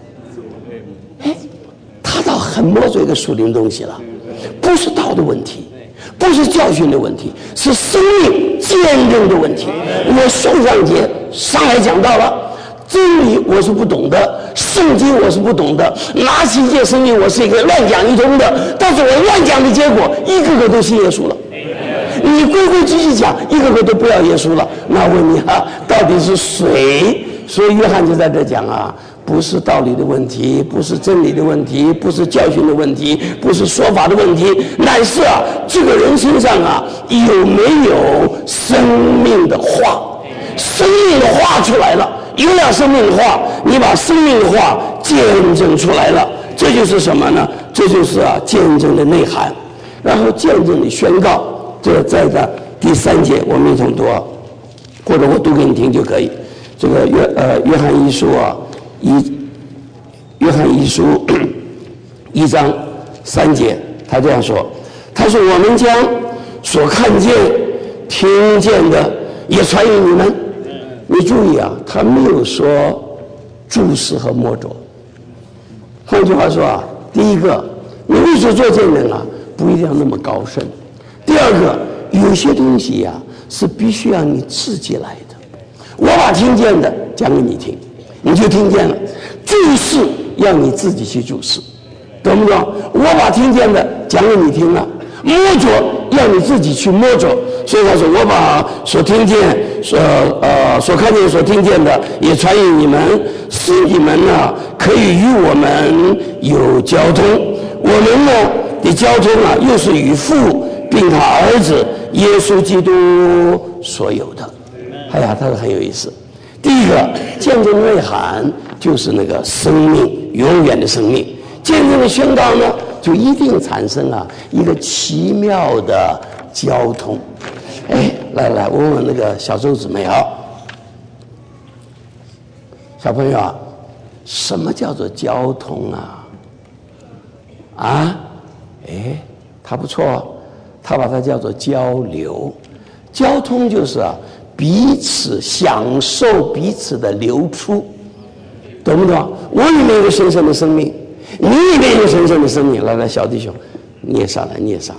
他倒很摸着一个属灵东西了，不是道的问题。不是教训的问题，是生命见证的问题。我宋尚杰上来讲到了真理，我是不懂的；圣经我是不懂的；拿起一件圣经，我是一个乱讲一通的。但是我乱讲的结果，一个个都信耶稣了。你规规矩矩讲，一个个都不要耶稣了。那问你啊，到底是谁所以约翰就在这讲啊，不是道理的问题，不是真理的问题，不是教训的问题，不是说法的问题，乃是啊，这个人身上啊有没有生命的话？生命的话出来了，有了生命的话，你把生命的话见证出来了，这就是什么呢？这就是啊见证的内涵，然后见证的宣告。这在第3节我们一同读，或者我读给你听就可以。这个约翰一书啊，约翰一书1章3节，他这样说，他说我们将所看见、听见的也传与你们。你注意啊，他没有说注视和摸着。换句话说啊，第一个，你为所做见证啊，不一定要那么高深；第二个，有些东西呀是必须要你自己来的。我把听见的讲给你听，你就听见了。注视要你自己去注视，懂不懂？我把听见的讲给你听了，摸着要你自己去摸着。所以他说，我把所听见、所看见、所听见的也传与你们，使你们呢可以与我们有交通。我们呢的交通啊，又是与父并他儿子耶稣基督所有的。哎呀，他说很有意思。第一个见证内涵就是那个生命，永远的生命。见证的宣告呢，就一定产生了一个奇妙的交通。哎，来问问那个小周姊妹啊，小朋友啊，什么叫做交通啊？啊，哎，他不错，他把它叫做交流。交通就是啊，彼此享受彼此的流出，懂不懂？我里面有神圣的生命，你里面有神圣的生命。来，小弟兄，你也上来，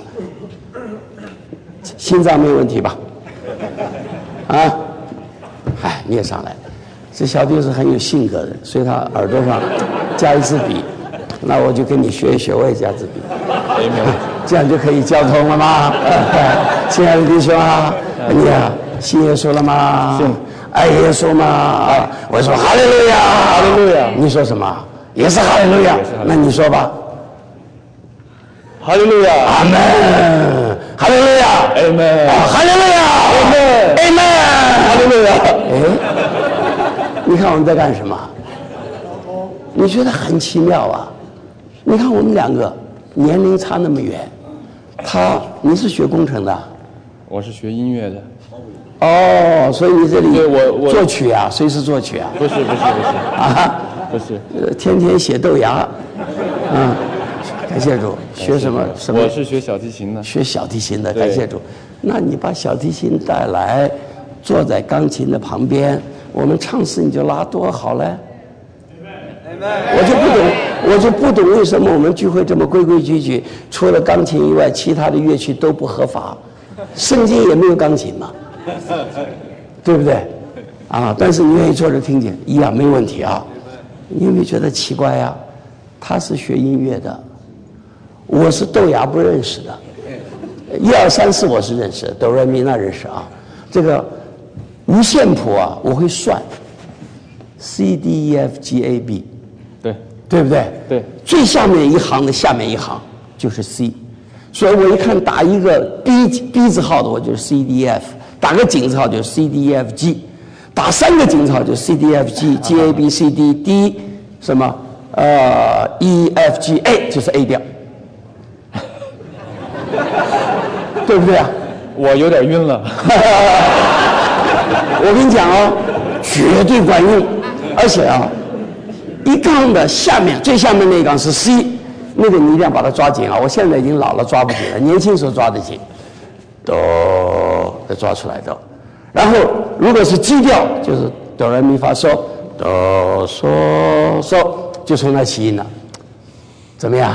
心脏没有问题吧？啊，哎，你也上来。这小弟是很有性格的，所以他耳朵上加一支笔。那我就跟你学一学，我也加支笔，这样就可以交通了吗？亲爱的弟兄啊，你啊，信耶稣了吗？信。爱耶稣吗？我说哈利路亚，哈利路亚。你说什么？也是哈利路亚。那你说吧。 哈利路亚， 阿门，哈利路亚， 阿门， 哈利路亚， 阿门， 阿门， 哈利路亚。 哎，你看我们在干什么？你觉得很奇妙啊？你看我们两个年龄差那么远，你是学工程的？ 我是学音乐的。 哦，所以你这里我作曲啊，随时作曲啊？ 不是啊， 不是， 天天写豆芽，感谢主。学什么？ 我是学小提琴的。 学小提琴的，感谢主。那你把小提琴带来，坐在钢琴的旁边，我们唱诗你就拉，多好嘞！我就不懂为什么我们聚会这么规规矩矩，除了钢琴以外，其他的乐器都不合法。圣经也没有钢琴嘛，对不对？啊，但是你愿意坐着听见，一样没问题啊。你有没有觉得奇怪呀？他是学音乐的，我是豆芽不认识的，1、2、3、4我是认识的，哆来咪那认识啊。这个五线谱啊，我会算 ，C D E F G A B， 对不对？ 对。 最下面一行的下面一行就是 C， 所以我一看打一个 B 字号的，我就是 C D E F， 打个井字号就是 C D E F G， 打3个井字号就是 C D E F G G A B C D D 什么E F G A 就是 A 调，对不对啊？ 我有点晕了。 我跟你讲哦，绝对管用，而且啊，一杠的下面最下面那一杠是 C， 那个你一定要把它抓紧啊！我现在已经老了抓不紧了，年轻时候抓得紧，哆再抓出来的。然后如果是G调，就是哆来咪发嗦，哆嗦嗦，就从那起音了，怎么样？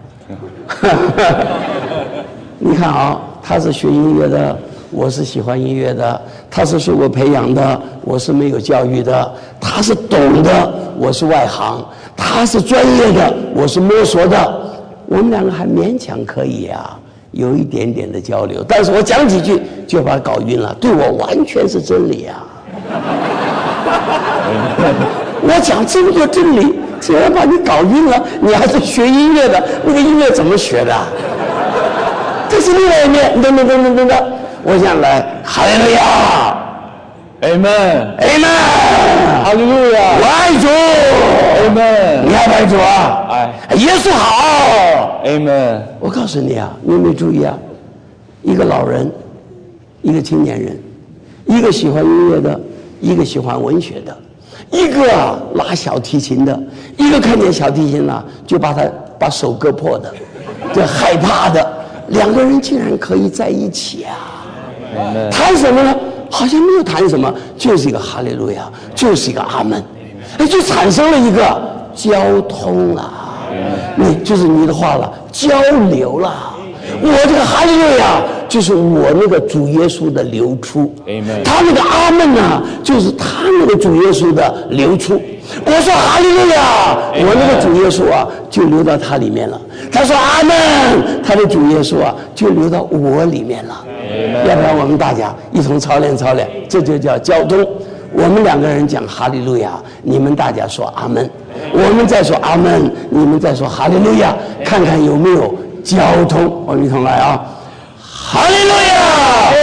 你看啊，他是学音乐的，我是喜欢音乐的；他是受过培养的，我是没有教育的；他是懂的，我是外行；他是专业的，我是摸索的。我们两个还勉强可以啊，有一点点的交流。但是我讲几句就把他搞晕了，对我完全是真理啊！ 我讲这么多真理，竟然把你搞晕了。你还是学音乐的，那个音乐怎么学的？这是另外一面，等，我想来，哈利路亚 Amen， ，Amen， 哈利路亚， 我爱主 Amen， 你爱不爱主啊？ 爱耶稣好 Amen， 我告诉你啊，你有没有注意啊？一个老人，一个青年人，一个喜欢音乐的，一个喜欢文学的，一个啊拉小提琴的，一个看见小提琴了就把手割破的，这害怕的，两个人竟然可以在一起啊！谈什么呢？好像没有谈什么，就是一个哈利路亚，就是一个阿门，就产生了一个交通了。就是你的话了，交流了。我这个哈利路亚就是我那个主耶稣的流出，他那个阿门呢，就是他那个主耶稣的流出。我说哈利路亚，我那个主耶稣啊就流到他里面了。他说阿门，他的主耶稣啊就流到我里面了。要不然我们大家一同操练，这就叫交通。我们两个人讲哈利路亚，你们大家说阿门，我们再说阿门，你们再说哈利路亚，看看有没有交通。我们一同来啊，哈利路亚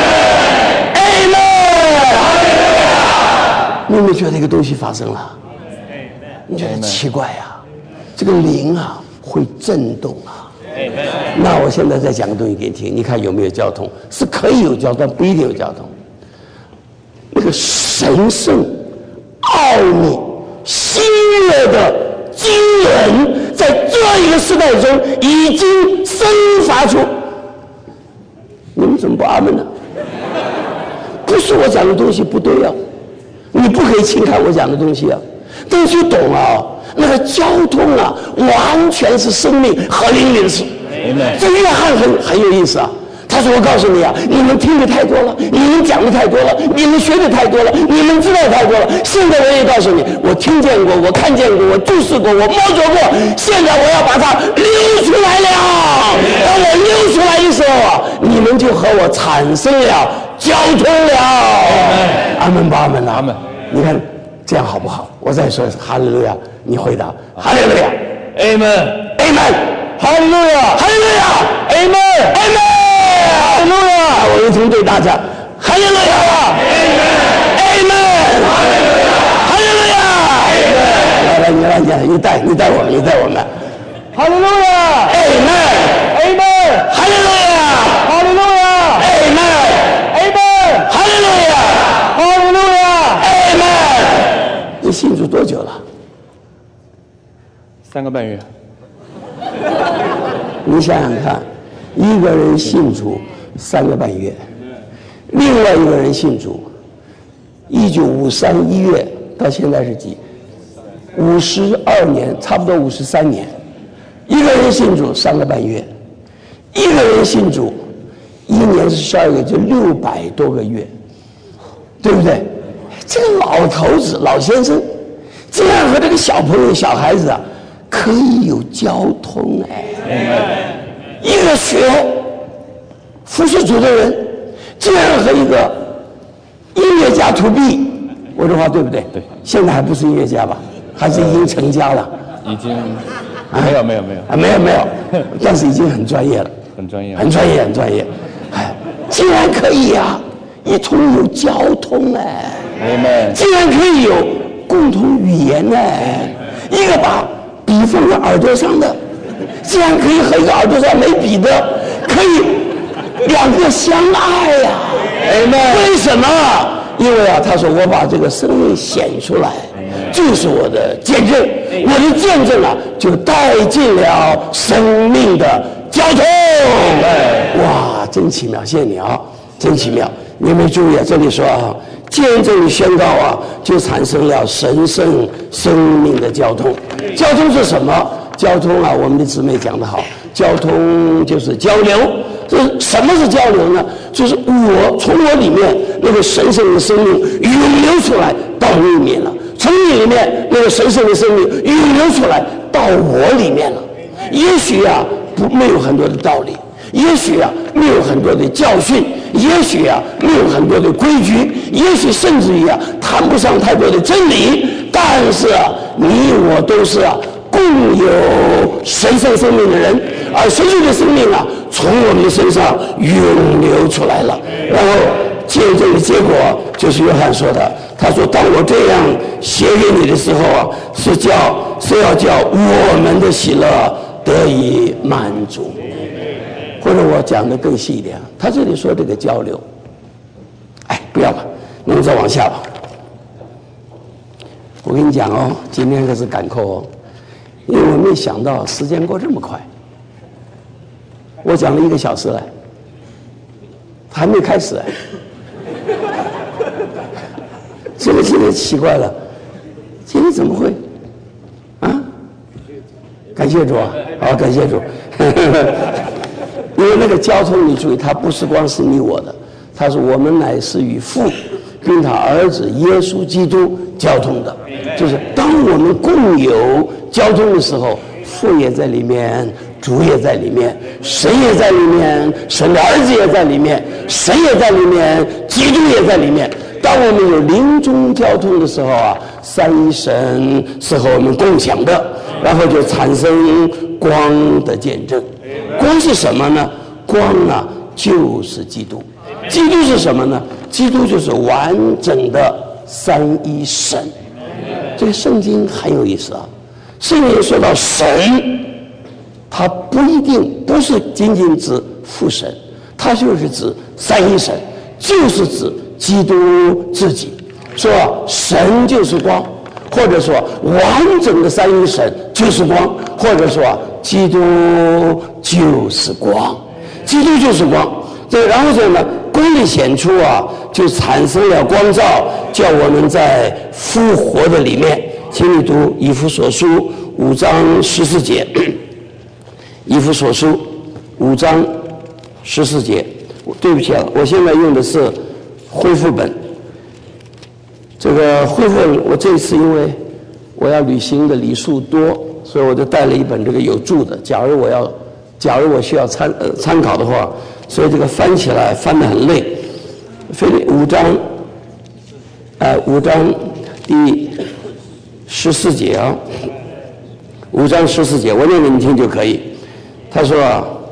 ，Amen， 你有没有觉得一个东西发生了？你觉得奇怪啊？这个灵啊会震动啊。那我现在再讲个东西给你听，你看有没有交通？是可以有交通，不一定有交通。那个神圣、奥秘、新约的经纶，在这一个时代中已经生发出。你们怎么不阿门呢？不是我讲的东西不对啊，你不可以轻看我讲的东西啊。但是懂啊，那个交通啊，完全是生命和灵运事。这约翰很有意思啊。他说：“我告诉你啊，你们听的太多了，你们讲的太多了，你们学的太多了，你们知道太多了。现在我也告诉你，我听见过，我看见过，我注视过，我摸着过。现在我要把它溜出来了。当我溜出来的时候啊，你们就和我产生了交通了。阿门吧，阿门啊！阿门。你看这样好不好？我再说哈利路亚，你回答哈利路亚 ，Amen，Amen， 哈利路亚，哈利路亚 ，Amen，Amen。”哈利路亚！我一同对大家，哈利路亚 ，Amen， 哈利路亚！来，你带我们，哈利路亚 ，Amen， 哈利路亚，哈利路亚 ，Amen， 哈利路亚，哈利路亚 ，Amen。你信主多久了 ？3个半月。 你想想看。一个人信主3个半月，另外一个人信主，1953 1月到现在是几？52年，差不多53年。一个人信主3个半月，一个人信主1年是12个月，就600多个月，对不对？这个老头子、老先生，这样和这个小朋友、小孩子啊，可以有交通哎。一个学服侍主的人，竟然和一个音乐家to be，我这话对不对？ 对。 现在还不是音乐家吧？还是已经成家了？ 已经没有没有，但是已经很专业了，很专业。哎，竟然可以啊，一同有交通哎，竟然可以有共同语言哎，一个把笔放在耳朵上的。竟然可以和一个耳朵上没笔的，可以两个相爱呀！为什么？因为啊，他说我把这个生命显出来，就是我的见证，我的见证啊，就带进了生命的交通。哇，真奇妙！谢谢你啊，真奇妙！你有没有注意啊？这里说啊，见证宣告啊，就产生了神圣生命的交通。交通是什么？交通啊，我们的姊妹讲得好，交通就是交流。这什么是交流呢？就是我从我里面那个神圣的生命涌流出来到你里面了，从你里面那个神圣的生命涌流出来到我里面了。也许啊，没有很多的道理，也许啊，没有很多的教训， 也许啊没有很多的规矩，也许甚至于啊谈不上太多的真理，但是啊你我都是啊共有神圣生命的人，而神圣的生命啊从我们的身上涌流出来了。然后见证的结果就是约翰说的，他说当我这样写给你的时候啊，是要叫我们的喜乐得以满足。或者我讲的更细一点，他这里说这个交流，不要吧，我们再往下吧。我跟你讲哦，今天可是赶扣哦，因为我没想到时间过这么快。我讲了1个小时了，还没开始这个今天奇怪了，今天怎么会啊？感谢主啊，好，感谢主。因为那个交通你注意，它不是光是你我的，它是我们乃是与父跟他儿子耶稣基督交通的，就是当我们共有交通的时候，父也在里面，主也在里面，神也在里面，神的儿子也在里面，神也在里面，基督也在里面。当我们有临终交通的时候啊，三一神是和我们共享的，然后就产生光的见证。光是什么呢？光啊就是基督。基督是什么呢？基督就是完整的三一神。这个圣经很有意思啊，圣经说到神，它不一定不是仅仅指父神，它就是指三一神，就是指基督自己。说神就是光，或者说完整的三一神就是光，或者说基督就是光，基督就是光。这然后呢，光的显出啊，就产生了光照，叫我们在复活的里面。请你读以弗所书5章14节，以弗所书5章14节。对不起啊，我现在用的是恢复本。这个恢复本，我这一次因为我要旅行的礼数多，所以我就带了一本这个有注的。假如我需要参考的话，所以这个翻起来翻得很累。5章第14节啊，5章14节，我念给你听就可以。他说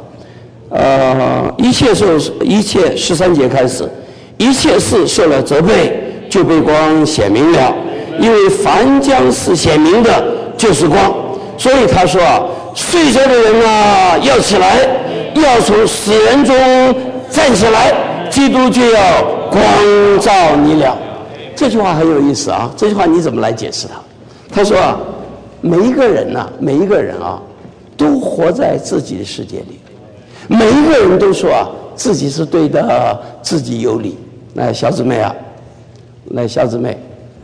一切13节开始，一切事受了责备，就被光显明了，因为凡将是显明的，就是光。所以他说睡着的人啊，要起来，要从死人中站起来，基督就要光照你了。这句话很有意思啊，这句话你怎么来解释它？他说每一个人啊，都活在自己的世界里，每一个人都说自己是对的，自己有理。来，小姊妹啊，来，小姊妹，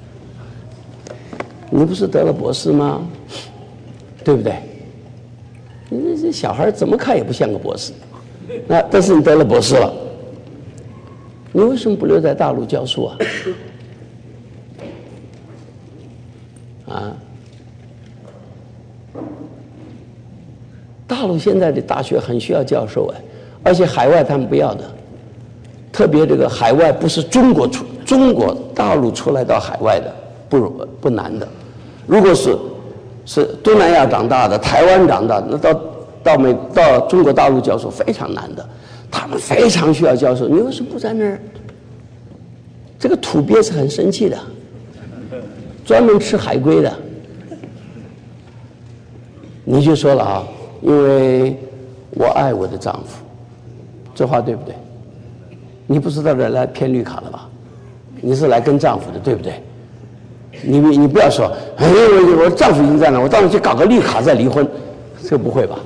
你不是得了博士吗？对不对？你这小孩怎么看也不像个博士，但是你得了博士了，你为什么不留在大陆教书大陆现在的大学很需要教授而且海外他们不要的，特别这个海外不是中国大陆出来到海外的不难的，如果是东南亚长大的，台湾长大的，那到中国大陆教授非常难的，他们非常需要教授，你为什么不在那儿？这个土鳖是很生气的，专门吃海龟的。你就说了因为我爱我的丈夫，这话对不对？你不是到这儿来骗绿卡了吧？你是来跟丈夫的，对不对？你不要说我丈夫已经在那，我到时候去搞个绿卡再离婚，这不会吧？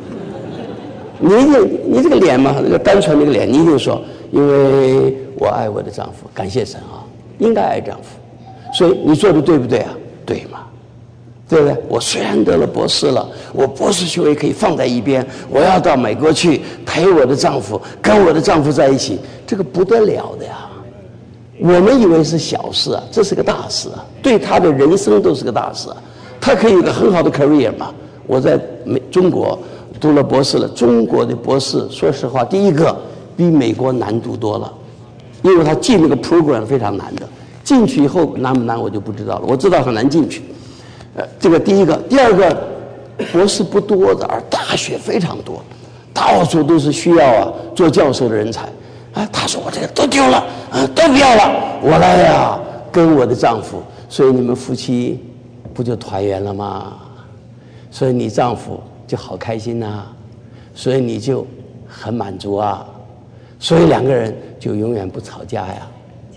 你这个脸嘛，那个单纯那个脸，你一定说因为我爱我的丈夫，感谢神应该爱丈夫，所以你做的对不对对嘛，对不对？我虽然得了博士了，我博士学位可以放在一边，我要到美国去陪我的丈夫，跟我的丈夫在一起，这个不得了的呀。我们以为是小事这是个大事对他的人生都是个大事他可以有个很好的 career 嘛。我在中国读了博士了，中国的博士说实话，第一个比美国难读多了，因为他进那个 program 非常难的。进去以后难不难我就不知道了，我知道很难进去。这个第一个，第二个，博士不多的，而大学非常多，到处都是需要啊做教授的人才。他说我这个都丢了，都不要了，我来呀跟我的丈夫，所以你们夫妻不就团圆了吗？所以你丈夫就好开心呐，所以你就很满足啊，所以两个人就永远不吵架呀。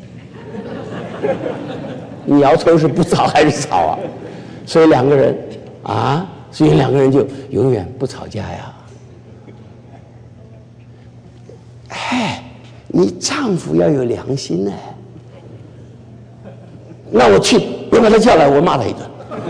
你摇头是不吵还是吵啊？所以两个人就永远不吵架呀。你丈夫要有良心呢。那我去，我把他叫来，我骂他一顿。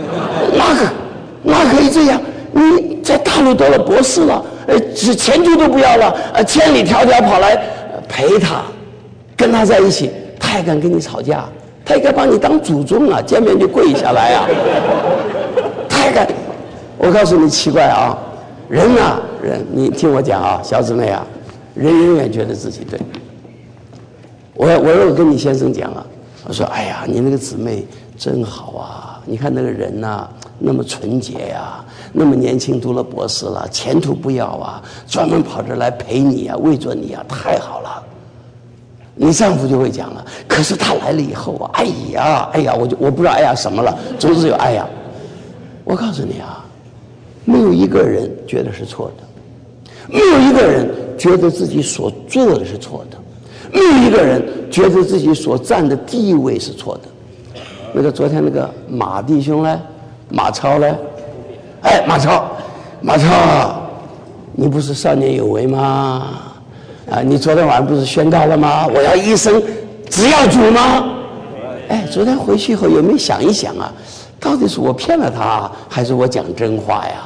哪可以这样？你在大陆得了博士了，前途都不要了，千里迢迢跑来陪他，跟他在一起，他还敢跟你吵架？他也该把你当祖宗啊，见面就跪下来啊！他还敢？我告诉你，奇怪啊，人，你听我讲啊，小姊妹啊，人永远觉得自己对。我如果跟你先生讲啊，我说，哎呀，你那个姊妹真好啊！你看那个人呐，那么纯洁呀，那么年轻读了博士了，前途不要啊，专门跑这来陪你啊，为着你啊，太好了。你丈夫就会讲了，可是他来了以后啊，哎呀，我不知道哎呀什么了，总是有哎呀。我告诉你啊，没有一个人觉得是错的，没有一个人觉得自己所做的是错的，没有一个人觉得自己所占的地位是错的。那个昨天那个马弟兄呢，马超呢，马超，你不是少年有为吗？你昨天晚上不是宣告了吗？我要一生只要主吗？昨天回去以后有没有想一想啊？到底是我骗了他，还是我讲真话呀？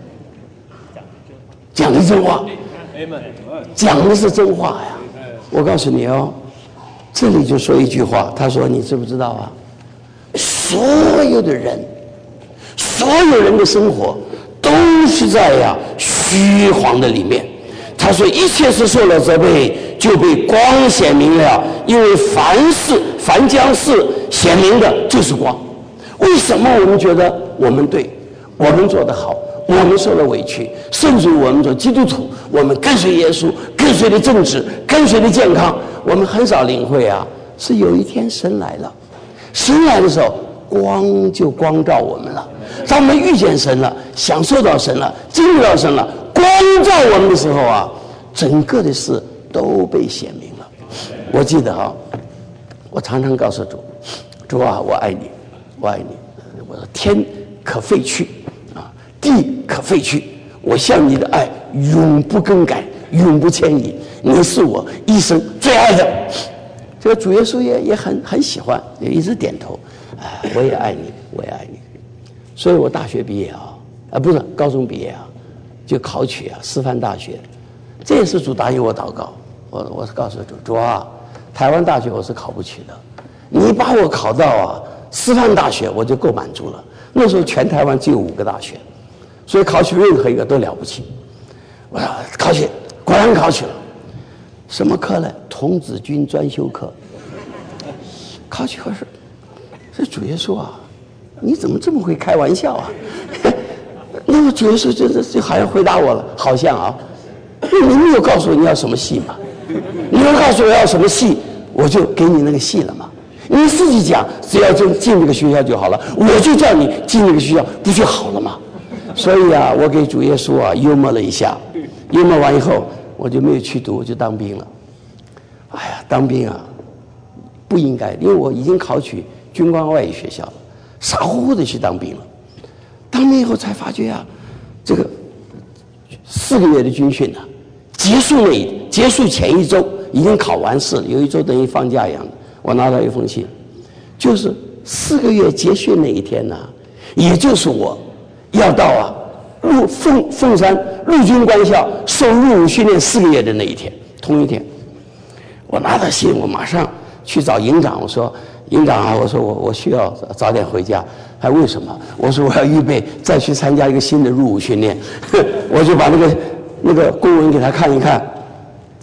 讲的真话，讲的是真话呀！我告诉你哦，这里就说一句话，他说你知不知道啊？所有人的生活都是在虚晃的里面。他说一切是受了责备，就被光显明了，因为凡将事显明的就是光。为什么我们觉得我们对，我们做得好，我们受了委屈，甚至于我们做基督徒，我们跟随耶稣，跟随的正直，跟随的健康，我们很少领会啊，是有一天神来了，神来的时候光就光照我们了。当我们遇见神了，享受到神了，经历到神了，光照我们的时候啊，整个的事都被显明了。我记得啊，我常常告诉主啊，我爱你，我爱你。我说天可废去啊，地可废去，我向你的爱永不更改，永不迁移。你是我一生最爱的。这个主耶稣也很喜欢，也一直点头。我也爱你，我也爱你。所以我大学毕业不是高中毕业就考取师范大学。这也是主答应我祷告。我是告诉主啊，台湾大学我是考不起的，你把我考到师范大学我就够满足了。那时候全台湾只有5个大学，所以考取任何一个都了不起。我考取，果然考取了。什么课呢？童子军专修课。考取考试，这主耶稣你怎么这么会开玩笑啊？那么主耶稣就好像回答我了，好像你没有告诉我你要什么戏嘛？你要告诉我要什么戏，我就给你那个戏了嘛。你自己讲，只要进这个学校就好了，我就叫你进这个学校，不就好了吗？所以我给主耶稣幽默了一下，幽默完以后，我就没有去读，我就当兵了。当兵不应该，因为我已经考取军官外语学校了，傻乎乎的去当兵了。当兵以后才发觉这个4个月的军训结束前1周已经考完试了，有1周等于放假一样的。我拿到一封信，就是4个月结训那一天也就是我要到凤山陆军官校受入伍训练4个月的那一天，同一天。我拿到信，我马上去找营长，我说营长我说我需要早点回家。还为什么？我说我要预备再去参加一个新的入伍训练。我就把那个公文给他看一看，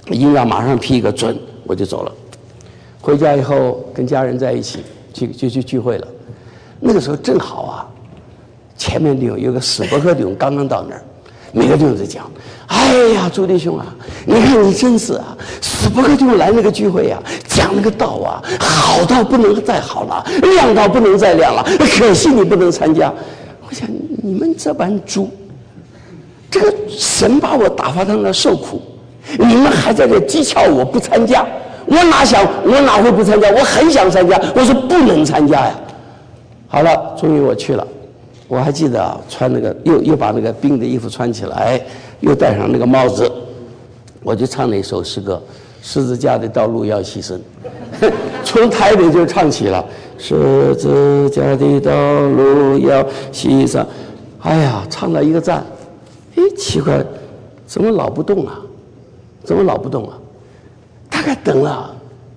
营长马上批一个准，我就走了。回家以后跟家人在一起就去聚会了。那个时候正好啊，前面有个史伯克弟兄刚刚到那儿，每个弟兄在讲：“哎呀，朱弟兄啊，你看你真是啊，史伯克弟兄来那个聚会啊，讲那个道啊，好到不能再好了，亮到不能再亮了，可惜你不能参加。”我想你们这帮猪，这个神把我打发到那受苦，你们还在这讥诮我不参加。我哪会不参加？我很想参加，我说不能参加呀。好了，终于我去了。我还记得啊，穿那个又把那个兵的衣服穿起来，又戴上那个帽子，我就唱了一首诗歌：十字架的道路要牺牲。从台北就唱起了十字架的道路要牺牲。哎呀，唱了一个站，哎，奇怪，怎么老不动啊？大概等了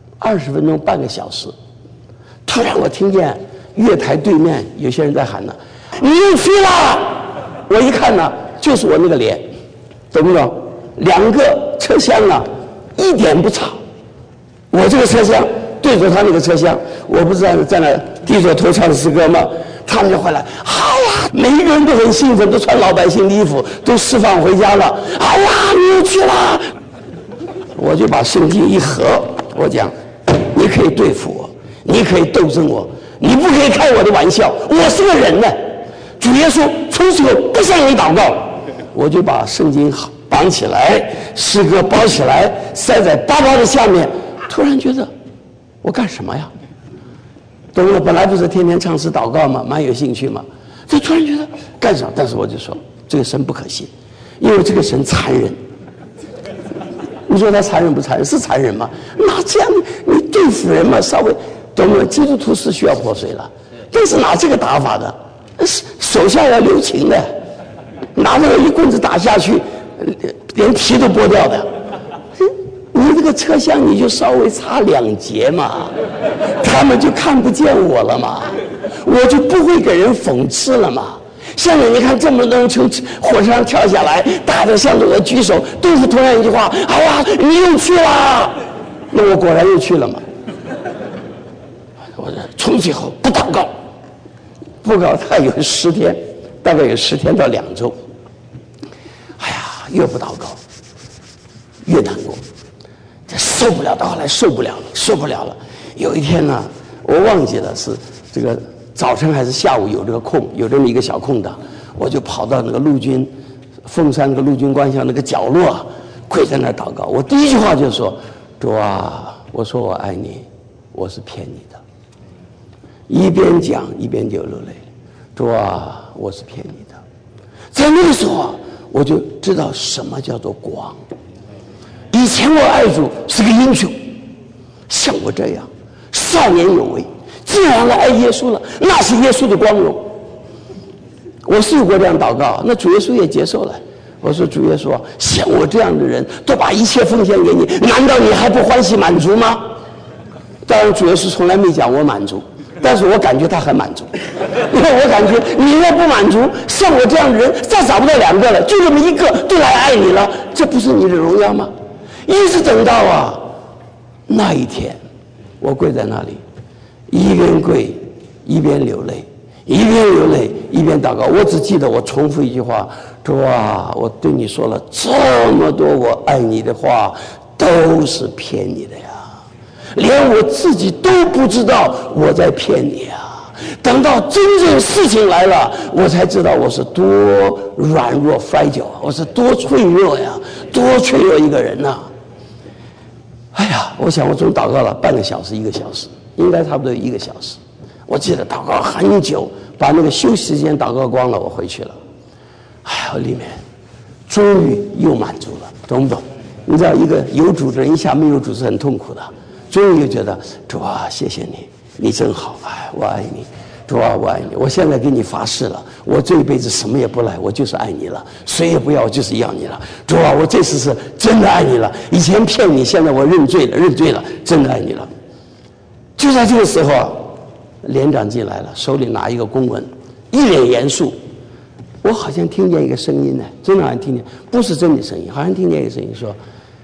20分钟半个小时，突然我听见月台对面有些人在喊呢：“你又飞了！”我一看呢，就是我那个脸，懂不懂？2个车厢呢，一点不吵。我这个车厢对着他那个车厢，我不是在那低着头唱诗歌吗？他们就回来，好呀，每一个人都很兴奋，都穿老百姓的衣服，都释放回家了。哎呀，你又去了！我就把圣经一合，我讲，你可以对付我，你可以斗争我，你不可以开我的玩笑，我是个人呢。主耶稣从此后不向你祷告，我就把圣经绑起来，诗歌包起来，塞在包包的下面。突然觉得，我干什么呀？懂了，本来不是天天唱诗祷告吗？蛮有兴趣嘛。就突然觉得干什么？但是我就说，这个神不可信，因为这个神残忍。你说他残忍不残忍？是残忍吗？那这样你对付人嘛，稍微懂了。基督徒是需要破碎了，但是拿这个打法的，手下要留情的，拿这个一棍子打下去，连皮都剥掉的。你这个车厢你就稍微差2节嘛，他们就看不见我了嘛，我就不会给人讽刺了嘛。现在你看这么多人从火车上跳下来，大家向着我举手，都是同样一句话：“哎呀，你又去了。”那我果然又去了嘛。我从此以后不祷告，不祷告大概有10天，大概有10天到2周。哎呀，越不祷告越难过，这受不了，到后来受不了了。有一天呢，我忘记了是这个早晨还是下午有这个空，有这么一个小空档，我就跑到那个陆军凤山那个陆军官校那个角落，跪在那儿祷告。我第一句话就说：“主啊，我说我爱你，我是骗你的。”一边讲一边就流泪。主啊，我是骗你的。在那个时候啊，我就知道什么叫做光。以前我爱主是个英雄，像我这样少年有为，自然来爱耶稣了，那是耶稣的光荣。我是有过这样祷告，那主耶稣也接受了。我说主耶稣啊，像我这样的人都把一切奉献给你，难道你还不欢喜满足吗？当然主耶稣从来没讲我满足，但是我感觉他很满足，因为我感觉你若不满足，像我这样的人再找不到2个了，就这么一个都来爱你了，这不是你的荣耀吗？一直等到啊那一天，我跪在那里，一边跪一边流泪，一边流泪一边祷告。我只记得我重复一句话：主啊，我对你说了这么多我爱你的话，都是骗你的呀，连我自己都不知道我在骗你啊。等到真正事情来了，我才知道我是多软弱 fragile， 我是多脆弱呀，多脆弱一个人呐。哎呀，我想我总祷告了半个小时1个小时，应该差不多1个小时。我记得祷告很久，把那个休息时间祷告光了，我回去了。哎呀，里面终于又满足了，懂不懂？你知道一个有主的人一下没有主是很痛苦的，终于又觉得主啊，谢谢你，你真好，哎，我爱你，主啊，我爱你，我现在给你发誓了，我这一辈子什么也不来，我就是爱你了，谁也不要，我就是要你了，主啊，我这次是真的爱你了，以前骗你，现在我认罪了，真的爱你了。就在这个时候啊，连长进来了，手里拿一个公文，一脸严肃。我好像听见一个声音呢，真的好像听见，不是真的声音，好像听见一个声音说：“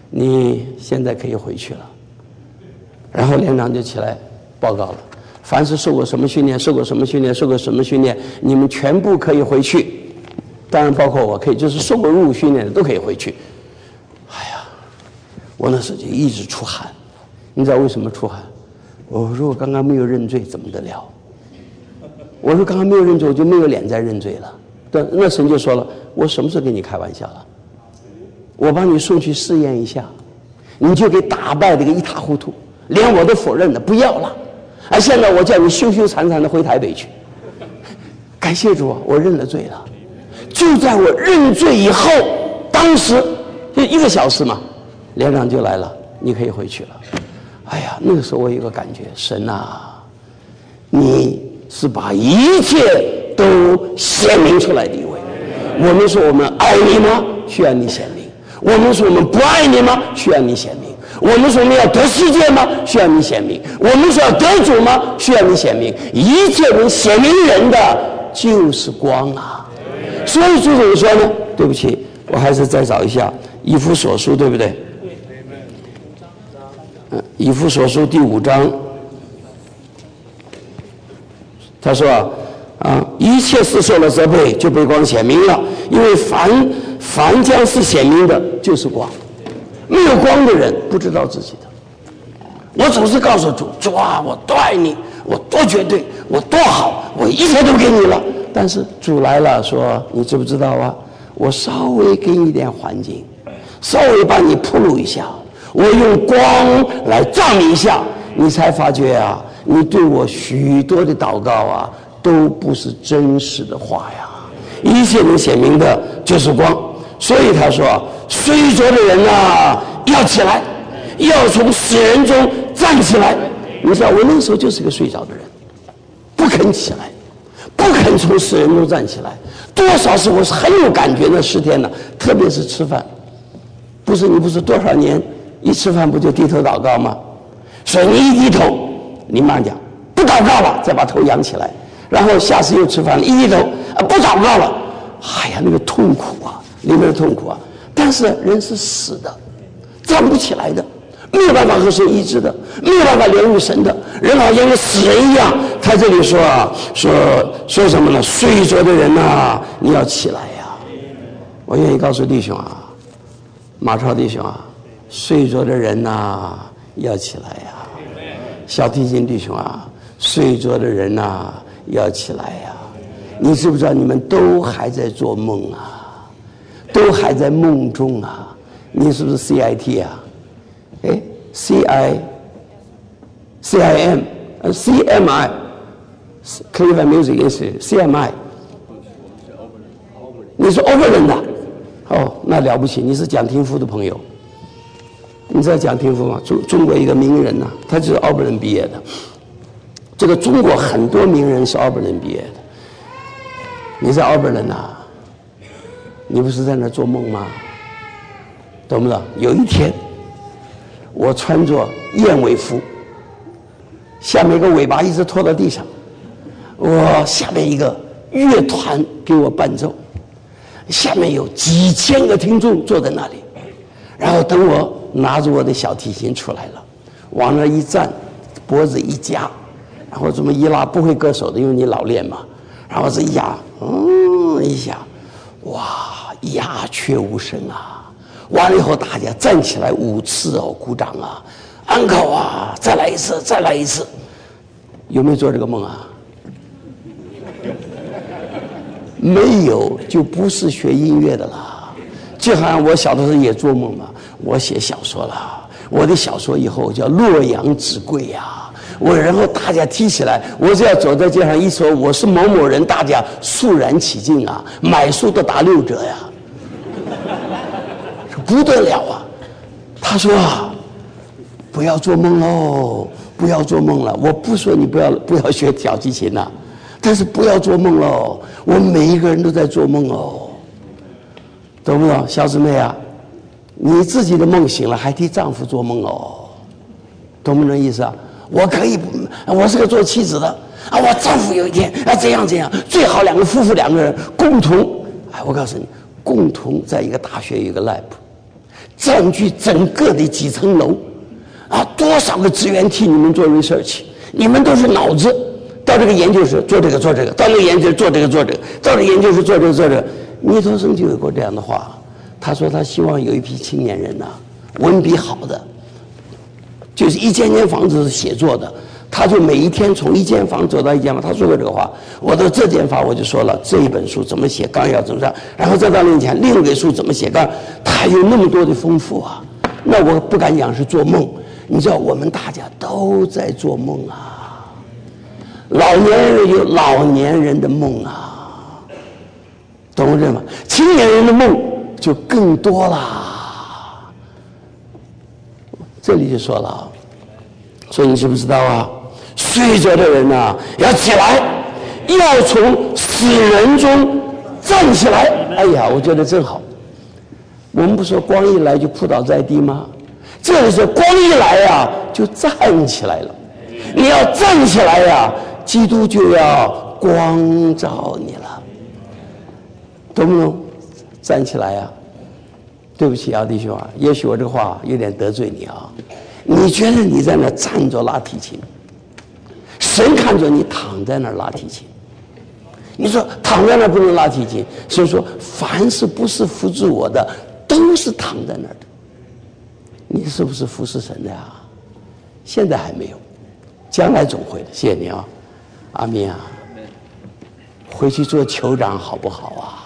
你现在可以回去了。然后连长就起来报告了，凡是受过什么训练，受过什么训练，受过什么训练，你们全部可以回去。当然包括我，可以就是受过入伍训练的都可以回去。哎呀，我那时候就一直出汗。你知道为什么出汗？我如果刚刚没有认罪，怎么得了？我说刚刚没有认罪，我就没有脸再认罪了。对，那神就说了，我什么时候跟你开玩笑了？我把你送去试验一下，你就给打败这个一塌糊涂，连我都否认了，不要了。现在我叫你羞羞惭惭的回台北去。感谢主啊，我认了罪了。就在我认罪以后，当时就1个小时嘛，连长就来了，你可以回去了。哎呀，那个时候我有个感觉，神啊，你是把一切都显明出来的一位。我们说我们爱你吗？需要你显明。我们说我们不爱你吗？需要你显明。我们说我们要得世界吗？需要你显明。我们说要得主吗？需要你显明。一切能显明人的就是光啊。所以主怎么说呢？对不起，我还是再找一下以弗所书，对不对？以弗所书第5章，他说一切事受了责备，就被光显明了，因为凡将是显明的，就是光。没有光的人不知道自己的。我总是告诉主啊，我多爱你，我多绝对，我多好，我一切都给你了。但是主来了，说你知不知道啊？我稍微给你一点环境，稍微把你铺路一下，我用光来照明一下，你才发觉啊，你对我许多的祷告啊，都不是真实的话呀。一切能显明的就是光。所以他说，睡着的人啊，要起来，要从死人中站起来。你知道我那时候就是个睡着的人，不肯起来，不肯从死人中站起来。多少是我是很有感觉的10天呢，特别是吃饭。你不是多少年一吃饭不就低头祷告吗？所以你一低头，你慢讲不祷告了，再把头扬起来，然后下次又吃饭了，一低头不祷告了，哎呀，那个痛苦啊，里面的痛苦啊。但是人是死的，站不起来的，没有办法和神医治的，没有办法连入神的，人好像个死人一样。他这里说什么呢？睡着的人啊，你要起来呀！我愿意告诉弟兄啊，马超弟兄啊，睡着的人呐，要起来呀！小提琴弟兄啊，睡着的人呐，要起来呀！你知不知道你们都还在做梦啊，都还在梦中啊？你是不是 CIT 啊？CIM、CMI Cleveland Music Institute CMI， 你是 Oberlin 的那了不起，你是蒋廷夫的朋友。你知道蒋廷夫吗？中国一个名人他就是奥伯伦毕业的。这个中国很多名人是奥伯伦毕业的。你在奥伯伦你不是在那做梦吗？懂不懂？有一天我穿着燕尾服，下面一个尾巴一直拖到地上，我下面一个乐团给我伴奏，下面有几千个听众坐在那里，然后等我拿着我的小提琴出来了，往那一站，脖子一夹，然后这么一拉，不会歌手的，因为你老练嘛，然后这一压，一下，哇，鸦雀无声啊！完了以后，大家站起来5次鼓掌啊，安口啊，再来一次，再来一次。有没有做这个梦啊？没有，就不是学音乐的啦。就好像我小的时候也做梦嘛，我写小说了，我的小说以后叫洛阳纸贵呀。然后大家提起来，我只要走在街上一说我是某某人，大家肃然起敬啊，买书都打6折呀，不得了啊！他说不要做梦喽，不要做梦了。我不说你不要学小提琴了，但是不要做梦喽。我们每一个人都在做梦哦，懂不懂？小姊妹啊，你自己的梦醒了，还替丈夫做梦哦，懂不懂意思啊？我是个做妻子的我丈夫有一天怎样怎样，最好夫妇2个人共同我告诉你，共同在一个大学有一个 lab， 占据整个的几层楼，啊，多少个职员替你们做 research， 你们都是脑子，到这个研究室做这个做这个，到那个研究室做这个做这个，到这个研究室做这个做这个。尼托生就有过这样的话，他说他希望有一批青年人呐，文笔好的，就是一间间房子是写作的。他就每一天从一间房走到一间房，他说过这个话。我到这间房我就说了这一本书怎么写，纲要怎么上，然后再到另前另一个书怎么写纲，他有那么多的丰富啊。那我不敢讲是做梦，你知道我们大家都在做梦啊。老年人有老年人的梦啊，懂我这吗？青年人的梦就更多啦。这里就说了，所以你知不知道啊？睡着的人啊，要起来，要从死人中站起来。哎呀，我觉得真好。我们不说光一来就扑倒在地吗？这个时候光一来呀，就站起来了。你要站起来呀，基督就要光照你了，懂不懂？站起来呀！对不起啊，弟兄啊，也许我这话有点得罪你啊。你觉得你在那站着拉提琴，神看着你躺在那儿拉提琴。你说躺在那儿不能拉提琴，所以说凡是不是服侍我的，都是躺在那儿的。你是不是服侍神的呀？现在还没有，将来总会的。谢谢你啊，阿弥啊，回去做酋长好不好啊？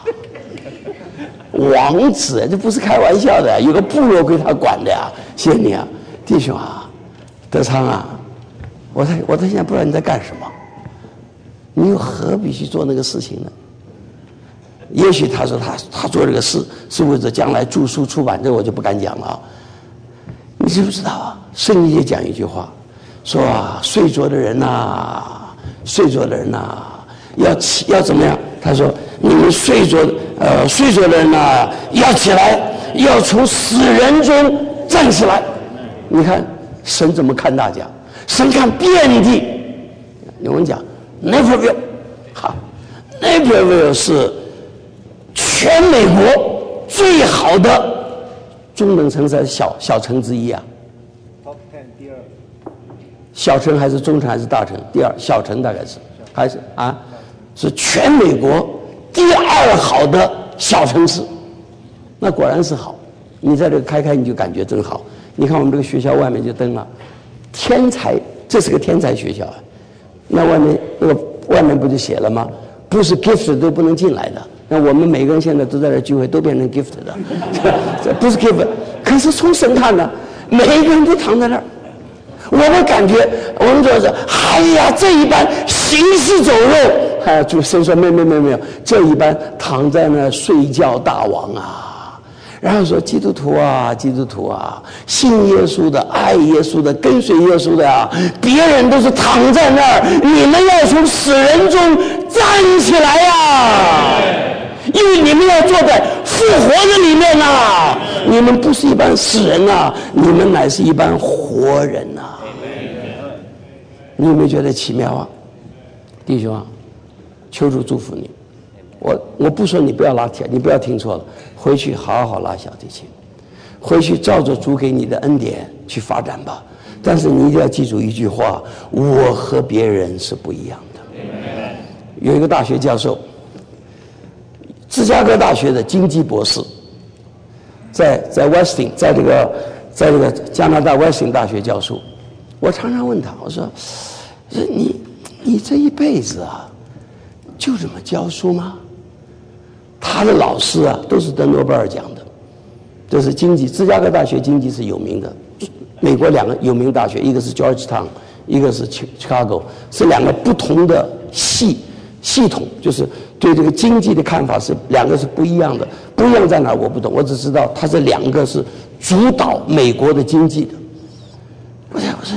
王子，这不是开玩笑的，有个部落归他管的呀。谢谢你啊，弟兄啊，德昌啊，我现在不知道你在干什么，你又何必去做那个事情呢？也许他说他做这个事是为了将来著书出版，这我就不敢讲了啊。你知不知道啊？圣经也讲一句话，说啊，睡着的人呐，睡着的人呐，要怎么样？他说你们睡着的人呐，要起来，要从死人中站起来。你看神怎么看大家？神看遍地。我们讲 Naperville， 好 ，Naperville 是全美国最好的中等城市，小城之一啊。Top 10第二。小城还是中城还是大城？第二，小城大概是还是啊，是全美国第二好的小城市。那果然是好，你在这个开你就感觉真好。你看我们这个学校外面就登了天才，这是个天才学校啊。那外面不就写了吗？不是 gift 都不能进来的。那我们每个人现在都在这聚会，都变成 gift 的，这不是 gift。可是从神看呢，每一个人都躺在那儿。我们感觉，我们说是，哎呀，这一般行尸走肉。哎，主神说没有，这一般躺在那儿睡觉大王啊。然后说基督徒啊，信耶稣的、爱耶稣的、跟随耶稣的啊，别人都是躺在那儿，你们要从死人中站起来呀！因为你们要坐在复活的里面呐，你们不是一般死人呐，你们乃是一般活人呐。你有没有觉得奇妙啊，弟兄啊？求主祝福你。我不说你不要拉铁，你不要听错了，回去好好拉小提琴，回去照着主给你的恩典去发展吧。但是你一定要记住一句话：我和别人是不一样的。有一个大学教授，芝加哥大学的经济博士，在 Westing， 在这个加拿大 Westing 大学教授。我常常问他，我说你这一辈子啊，就这么教书吗？他的老师啊，都是得诺贝尔奖的，这是经济，芝加哥大学经济是有名的。美国两个有名大学，一个是 Georgetown， 一个是 Chicago， 是两个不同的系统，就是对这个经济的看法是两个是不一样的。不一样在哪儿我不懂，我只知道它这两个是主导美国的经济的。我说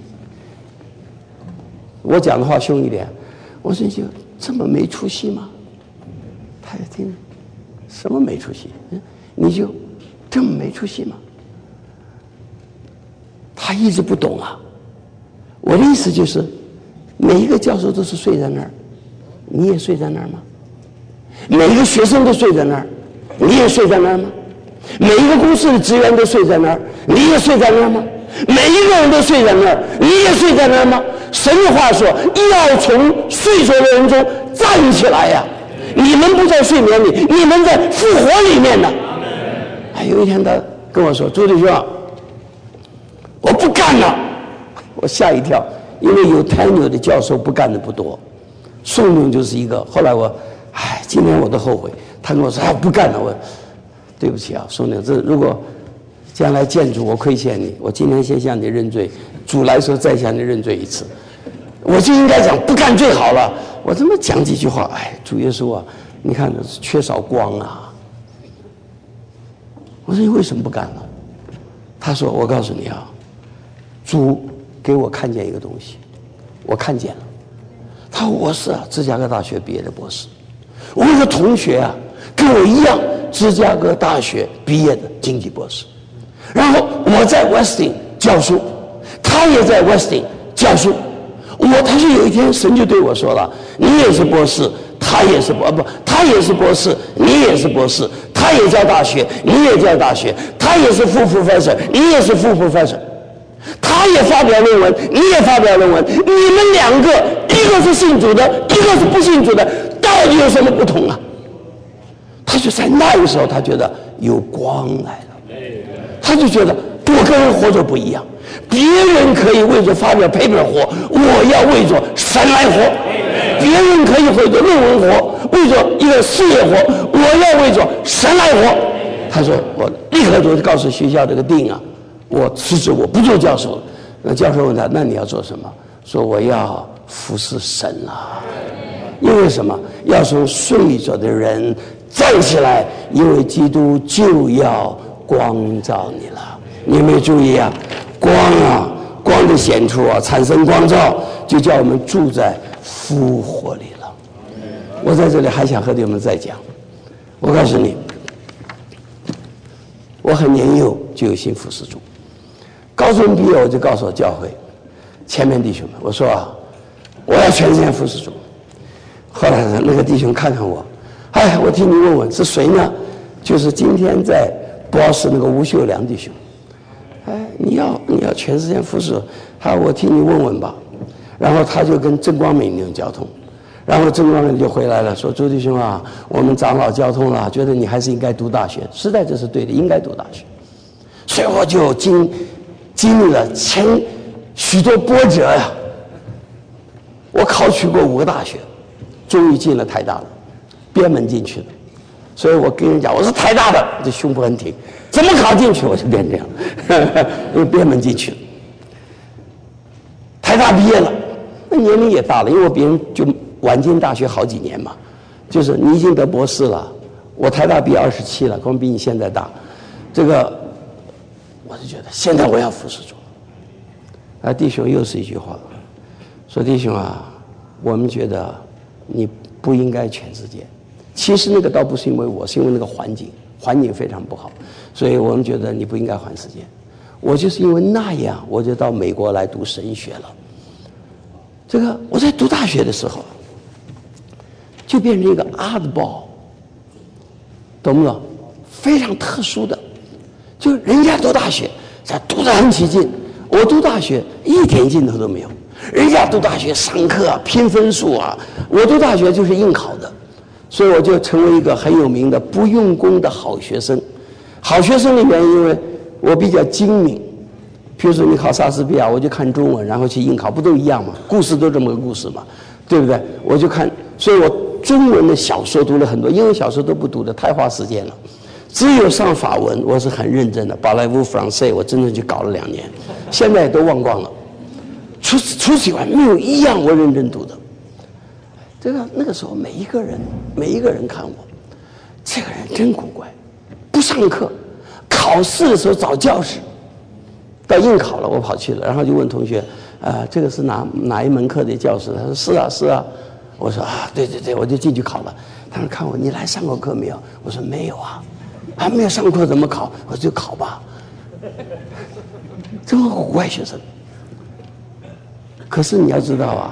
我讲的话凶一点，我说你就这么没出息吗？他就听什么没出息？你就这么没出息吗？他一直不懂啊。我的意思就是，每一个教授都是睡在那儿，你也睡在那儿吗？每一个学生都睡在那儿，你也睡在那儿吗？ 每一个公司的职员都睡在那儿，你也睡在那儿吗？每一个人都睡在那儿，你也睡在那儿吗？神的话说，要从睡着的人中站起来呀！你们不在睡眠里，你们在复活里面呢。有一天他跟我说：“朱弟兄，我不干了。”我吓一跳，因为有tenure的教授不干的不多，宋勇就是一个。后来我，今天我都后悔。他跟我说：“不干了。”我，对不起啊，宋勇，这如果将来见主，我亏欠你，我今天先向你认罪，主来时候再向你认罪一次。我就应该讲不干最好了。我这么讲几句话，主耶稣啊，你看缺少光啊。我说你为什么不干了？他说：“我告诉你啊，主给我看见一个东西，我看见了。他说我是芝加哥大学毕业的博士，我有个同学啊，跟我一样，芝加哥大学毕业的经济博士。然后我在 Westin 教书，他也在 Westin 教书。他说有一天神就对我说了，你也是博士，他也是他也是博士，你也是博士，他也教大学，你也教大学，他也是副 professor， 你也是副 professor， 他也发表论文，你也发表论文，你们两个一个是信主的，一个是不信主的，到底有什么不同啊？他就在那个时候，他觉得有光来了，他就觉得我跟人活着不一样。别人可以为着发表 paper 活，我要为着神来活；别人可以为着论文活，为着一个事业活，我要为着神来活。他说：“我立刻就告诉学校这个定啊，我辞职，我不做教授了。”那教授问他：“那你要做什么？”说：“我要服侍神啊！因为什么？要从睡着的人站起来，因为基督就要光照你了。”你有没有注意啊？光的显出产生光照，就叫我们住在复活里了。我在这里还想和你们再讲，我告诉你，我很年幼就有心服侍主，高中毕业我就告诉我教会前面弟兄们，我说我要全时间服侍主。后来那个弟兄看看我，我替你问问是谁呢？就是今天在博士那个吴秀良弟兄。你要全时间服侍，我替你问问吧。然后他就跟郑光美领交通，然后郑光美就回来了，说：“朱弟兄啊，我们长老交通了，觉得你还是应该读大学，实在这是对的，应该读大学。”所以我就经历了许多波折呀。我考取过5个大学，终于进了台大了，边门进去的。所以我跟人讲，我是台大的，这胸脯很挺。怎么考进去我就变这样，因为边门进去了。台大毕业了，那年龄也大了，因为我比人就晚进大学好几年嘛。就是你已经得博士了，我台大毕业27了，可能比你现在大。这个我就觉得现在我要服侍主。弟兄又是一句话，说弟兄啊，我们觉得你不应该全世界。其实那个倒不是因为我，是因为那个环境非常不好，所以我们觉得你不应该还时间。我就是因为那样，我就到美国来读神学了。这个我在读大学的时候，就变成一个 oddball， 懂不懂？非常特殊的，就人家读大学，读得很起劲，我读大学一点劲头都没有。人家读大学上课拼分数我读大学就是应考的。所以我就成为一个很有名的不用功的好学生。好学生里面，因为我比较精明，比如说你考莎士比亚，我就看中文，然后去应考，不都一样吗？故事都这么个故事嘛，对不对？我就看，所以我中文的小说读了很多，英文小说都不读的，太花时间了。只有上法文，我是很认真的，巴莱夫 français 我真正去搞了2年，现在都忘光了。除此以外，没有一样我认真读的。那个时候，每一个人看我，这个人真古怪，不上课，考试的时候找教室，到应考了我跑去了，然后就问同学，这个是哪一门课的教室？他说是啊，我说对，我就进去考了。他们看我，你来上过课没有？我说没有啊，没有上课怎么考？我说就考吧。这么古怪学生，可是你要知道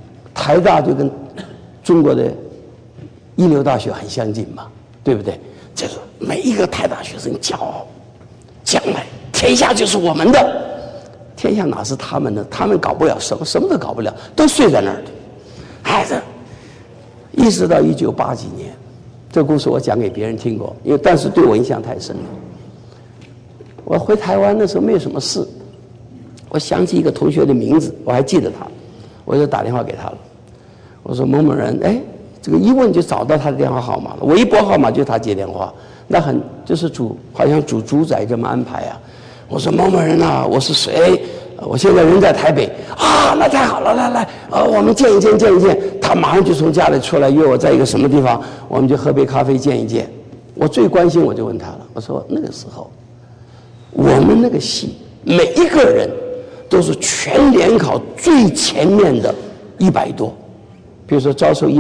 台大就跟中国的一流大学很相近嘛，对不对？ 就是每一个台大学生骄傲，将来天下就是我们的。天下哪是他们的？他们搞不了什么都搞不了，都睡在那儿的。哎，这一直到1980几年，这故事我讲给别人听过，但是对我印象太深了。我回台湾的时候没有什么事，我想起一个同学的名字，我还记得他，我就打电话给他了。我说某某人，哎，这个一问就找到他的电话号码了。我一拨号码就他接电话，那就是好像主宰这么安排啊。我说某某人啊，我是谁？我现在人在台北啊，那太好了，来，我们见一见。他马上就从家里出来约我在一个什么地方，我们就喝杯咖啡见一见。我最关心我就问他了，我说那个时候我们那个系每一个人都是全联考最前面的100多，比如说招收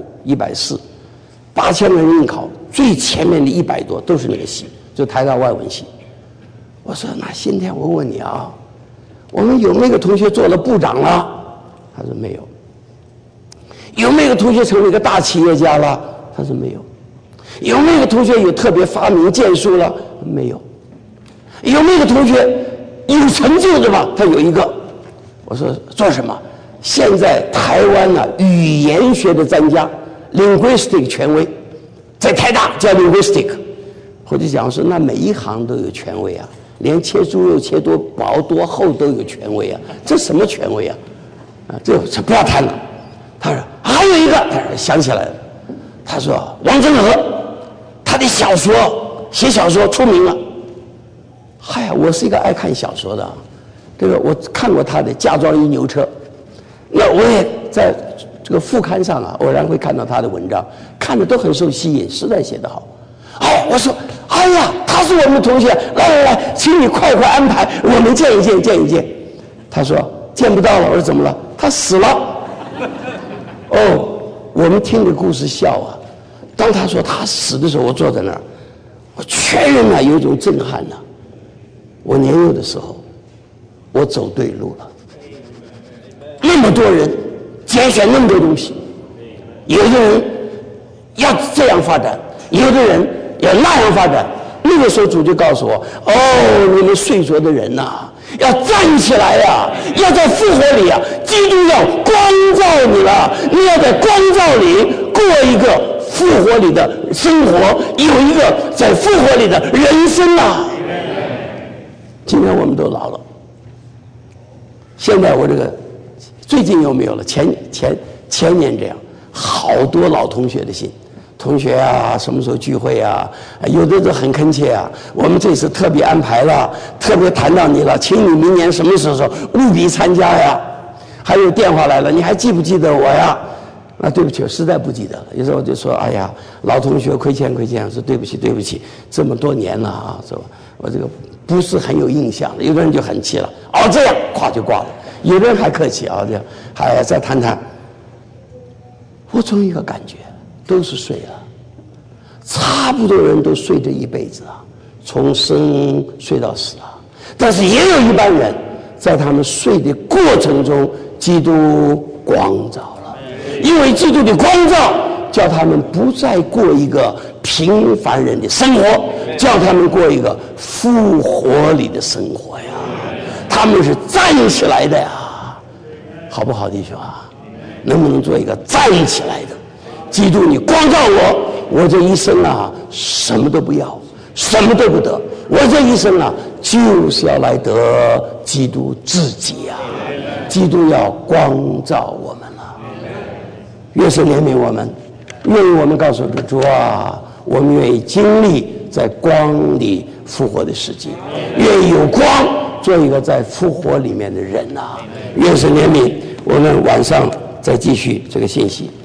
150、140，8000人应考最前面的100多都是那个系，就台大外文系。我说那今天我问你啊，我们有没有同学做了部长了？他说没有。有没有同学成为一个大企业家了？他说没有。有没有同学有特别发明建树了？没有。有没有同学有成就的吧？他有一个。我说做什么？现在台湾呢，语言学的专家 linguistic 权威，在台大叫 linguistic。我就讲说，那每一行都有权威啊，连切猪肉切多薄多厚都有权威啊，这什么权威啊？啊，这不要谈了。他说还有一个，想起来了，他说王政和，他的小说写小说出名了。嗨呀，我是一个爱看小说的啊，这个我看过他的《嫁妆与牛车》，那我也在这个副刊上啊，偶然会看到他的文章，看的都很受吸引，实在写得好。哎，我说，哎呀，他是我们同学，来，请你快安排，我们见一见。他说见不到了，我说怎么了？他死了。哦，我们听着故事笑啊。当他说他死的时候，我坐在那儿，我全人啊有一种震撼呐。我年幼的时候，我走对路了。那么多人拣选那么多东西，有的人要这样发展，有的人要那样发展。那个时候主就告诉我，哦，你们睡着的人呐，要站起来呀，要在复活里啊，基督要光照你了，你要在光照里过一个复活里的生活，有一个在复活里的人生啊。今天我们都老了，现在我这个最近又没有了，前年这样，好多老同学的信。同学啊，什么时候聚会啊？有的都很恳切啊。我们这次特别安排了，特别谈到你了，请你明年什么时候务必参加呀？还有电话来了，你还记不记得我呀？啊，对不起，我实在不记得了。有时候我就说，哎呀，老同学亏欠，说对不起，这么多年了啊，是吧？我这个不是很有印象了。有的人就很气了，哦，这样，咵就挂了。有的人还客气啊，这样还再谈谈。我总有一个感觉。都是睡了，差不多人都睡这一辈子啊，从生睡到死啊。但是也有一般人，在他们睡的过程中，基督光照了，因为基督的光照，叫他们不再过一个平凡人的生活，叫他们过一个复活里的生活呀。他们是站起来的呀，好不好，弟兄啊？能不能做一个站起来的？基督，你光照我这一生啊，什么都不要，什么都不得。我这一生啊，就是要来得基督自己啊！基督要光照我们了。越是怜悯我们，愿意我们告诉主啊，我们愿意经历在光里复活的时机，愿意有光，做一个在复活里面的人啊！越是怜悯，我们晚上再继续这个信息。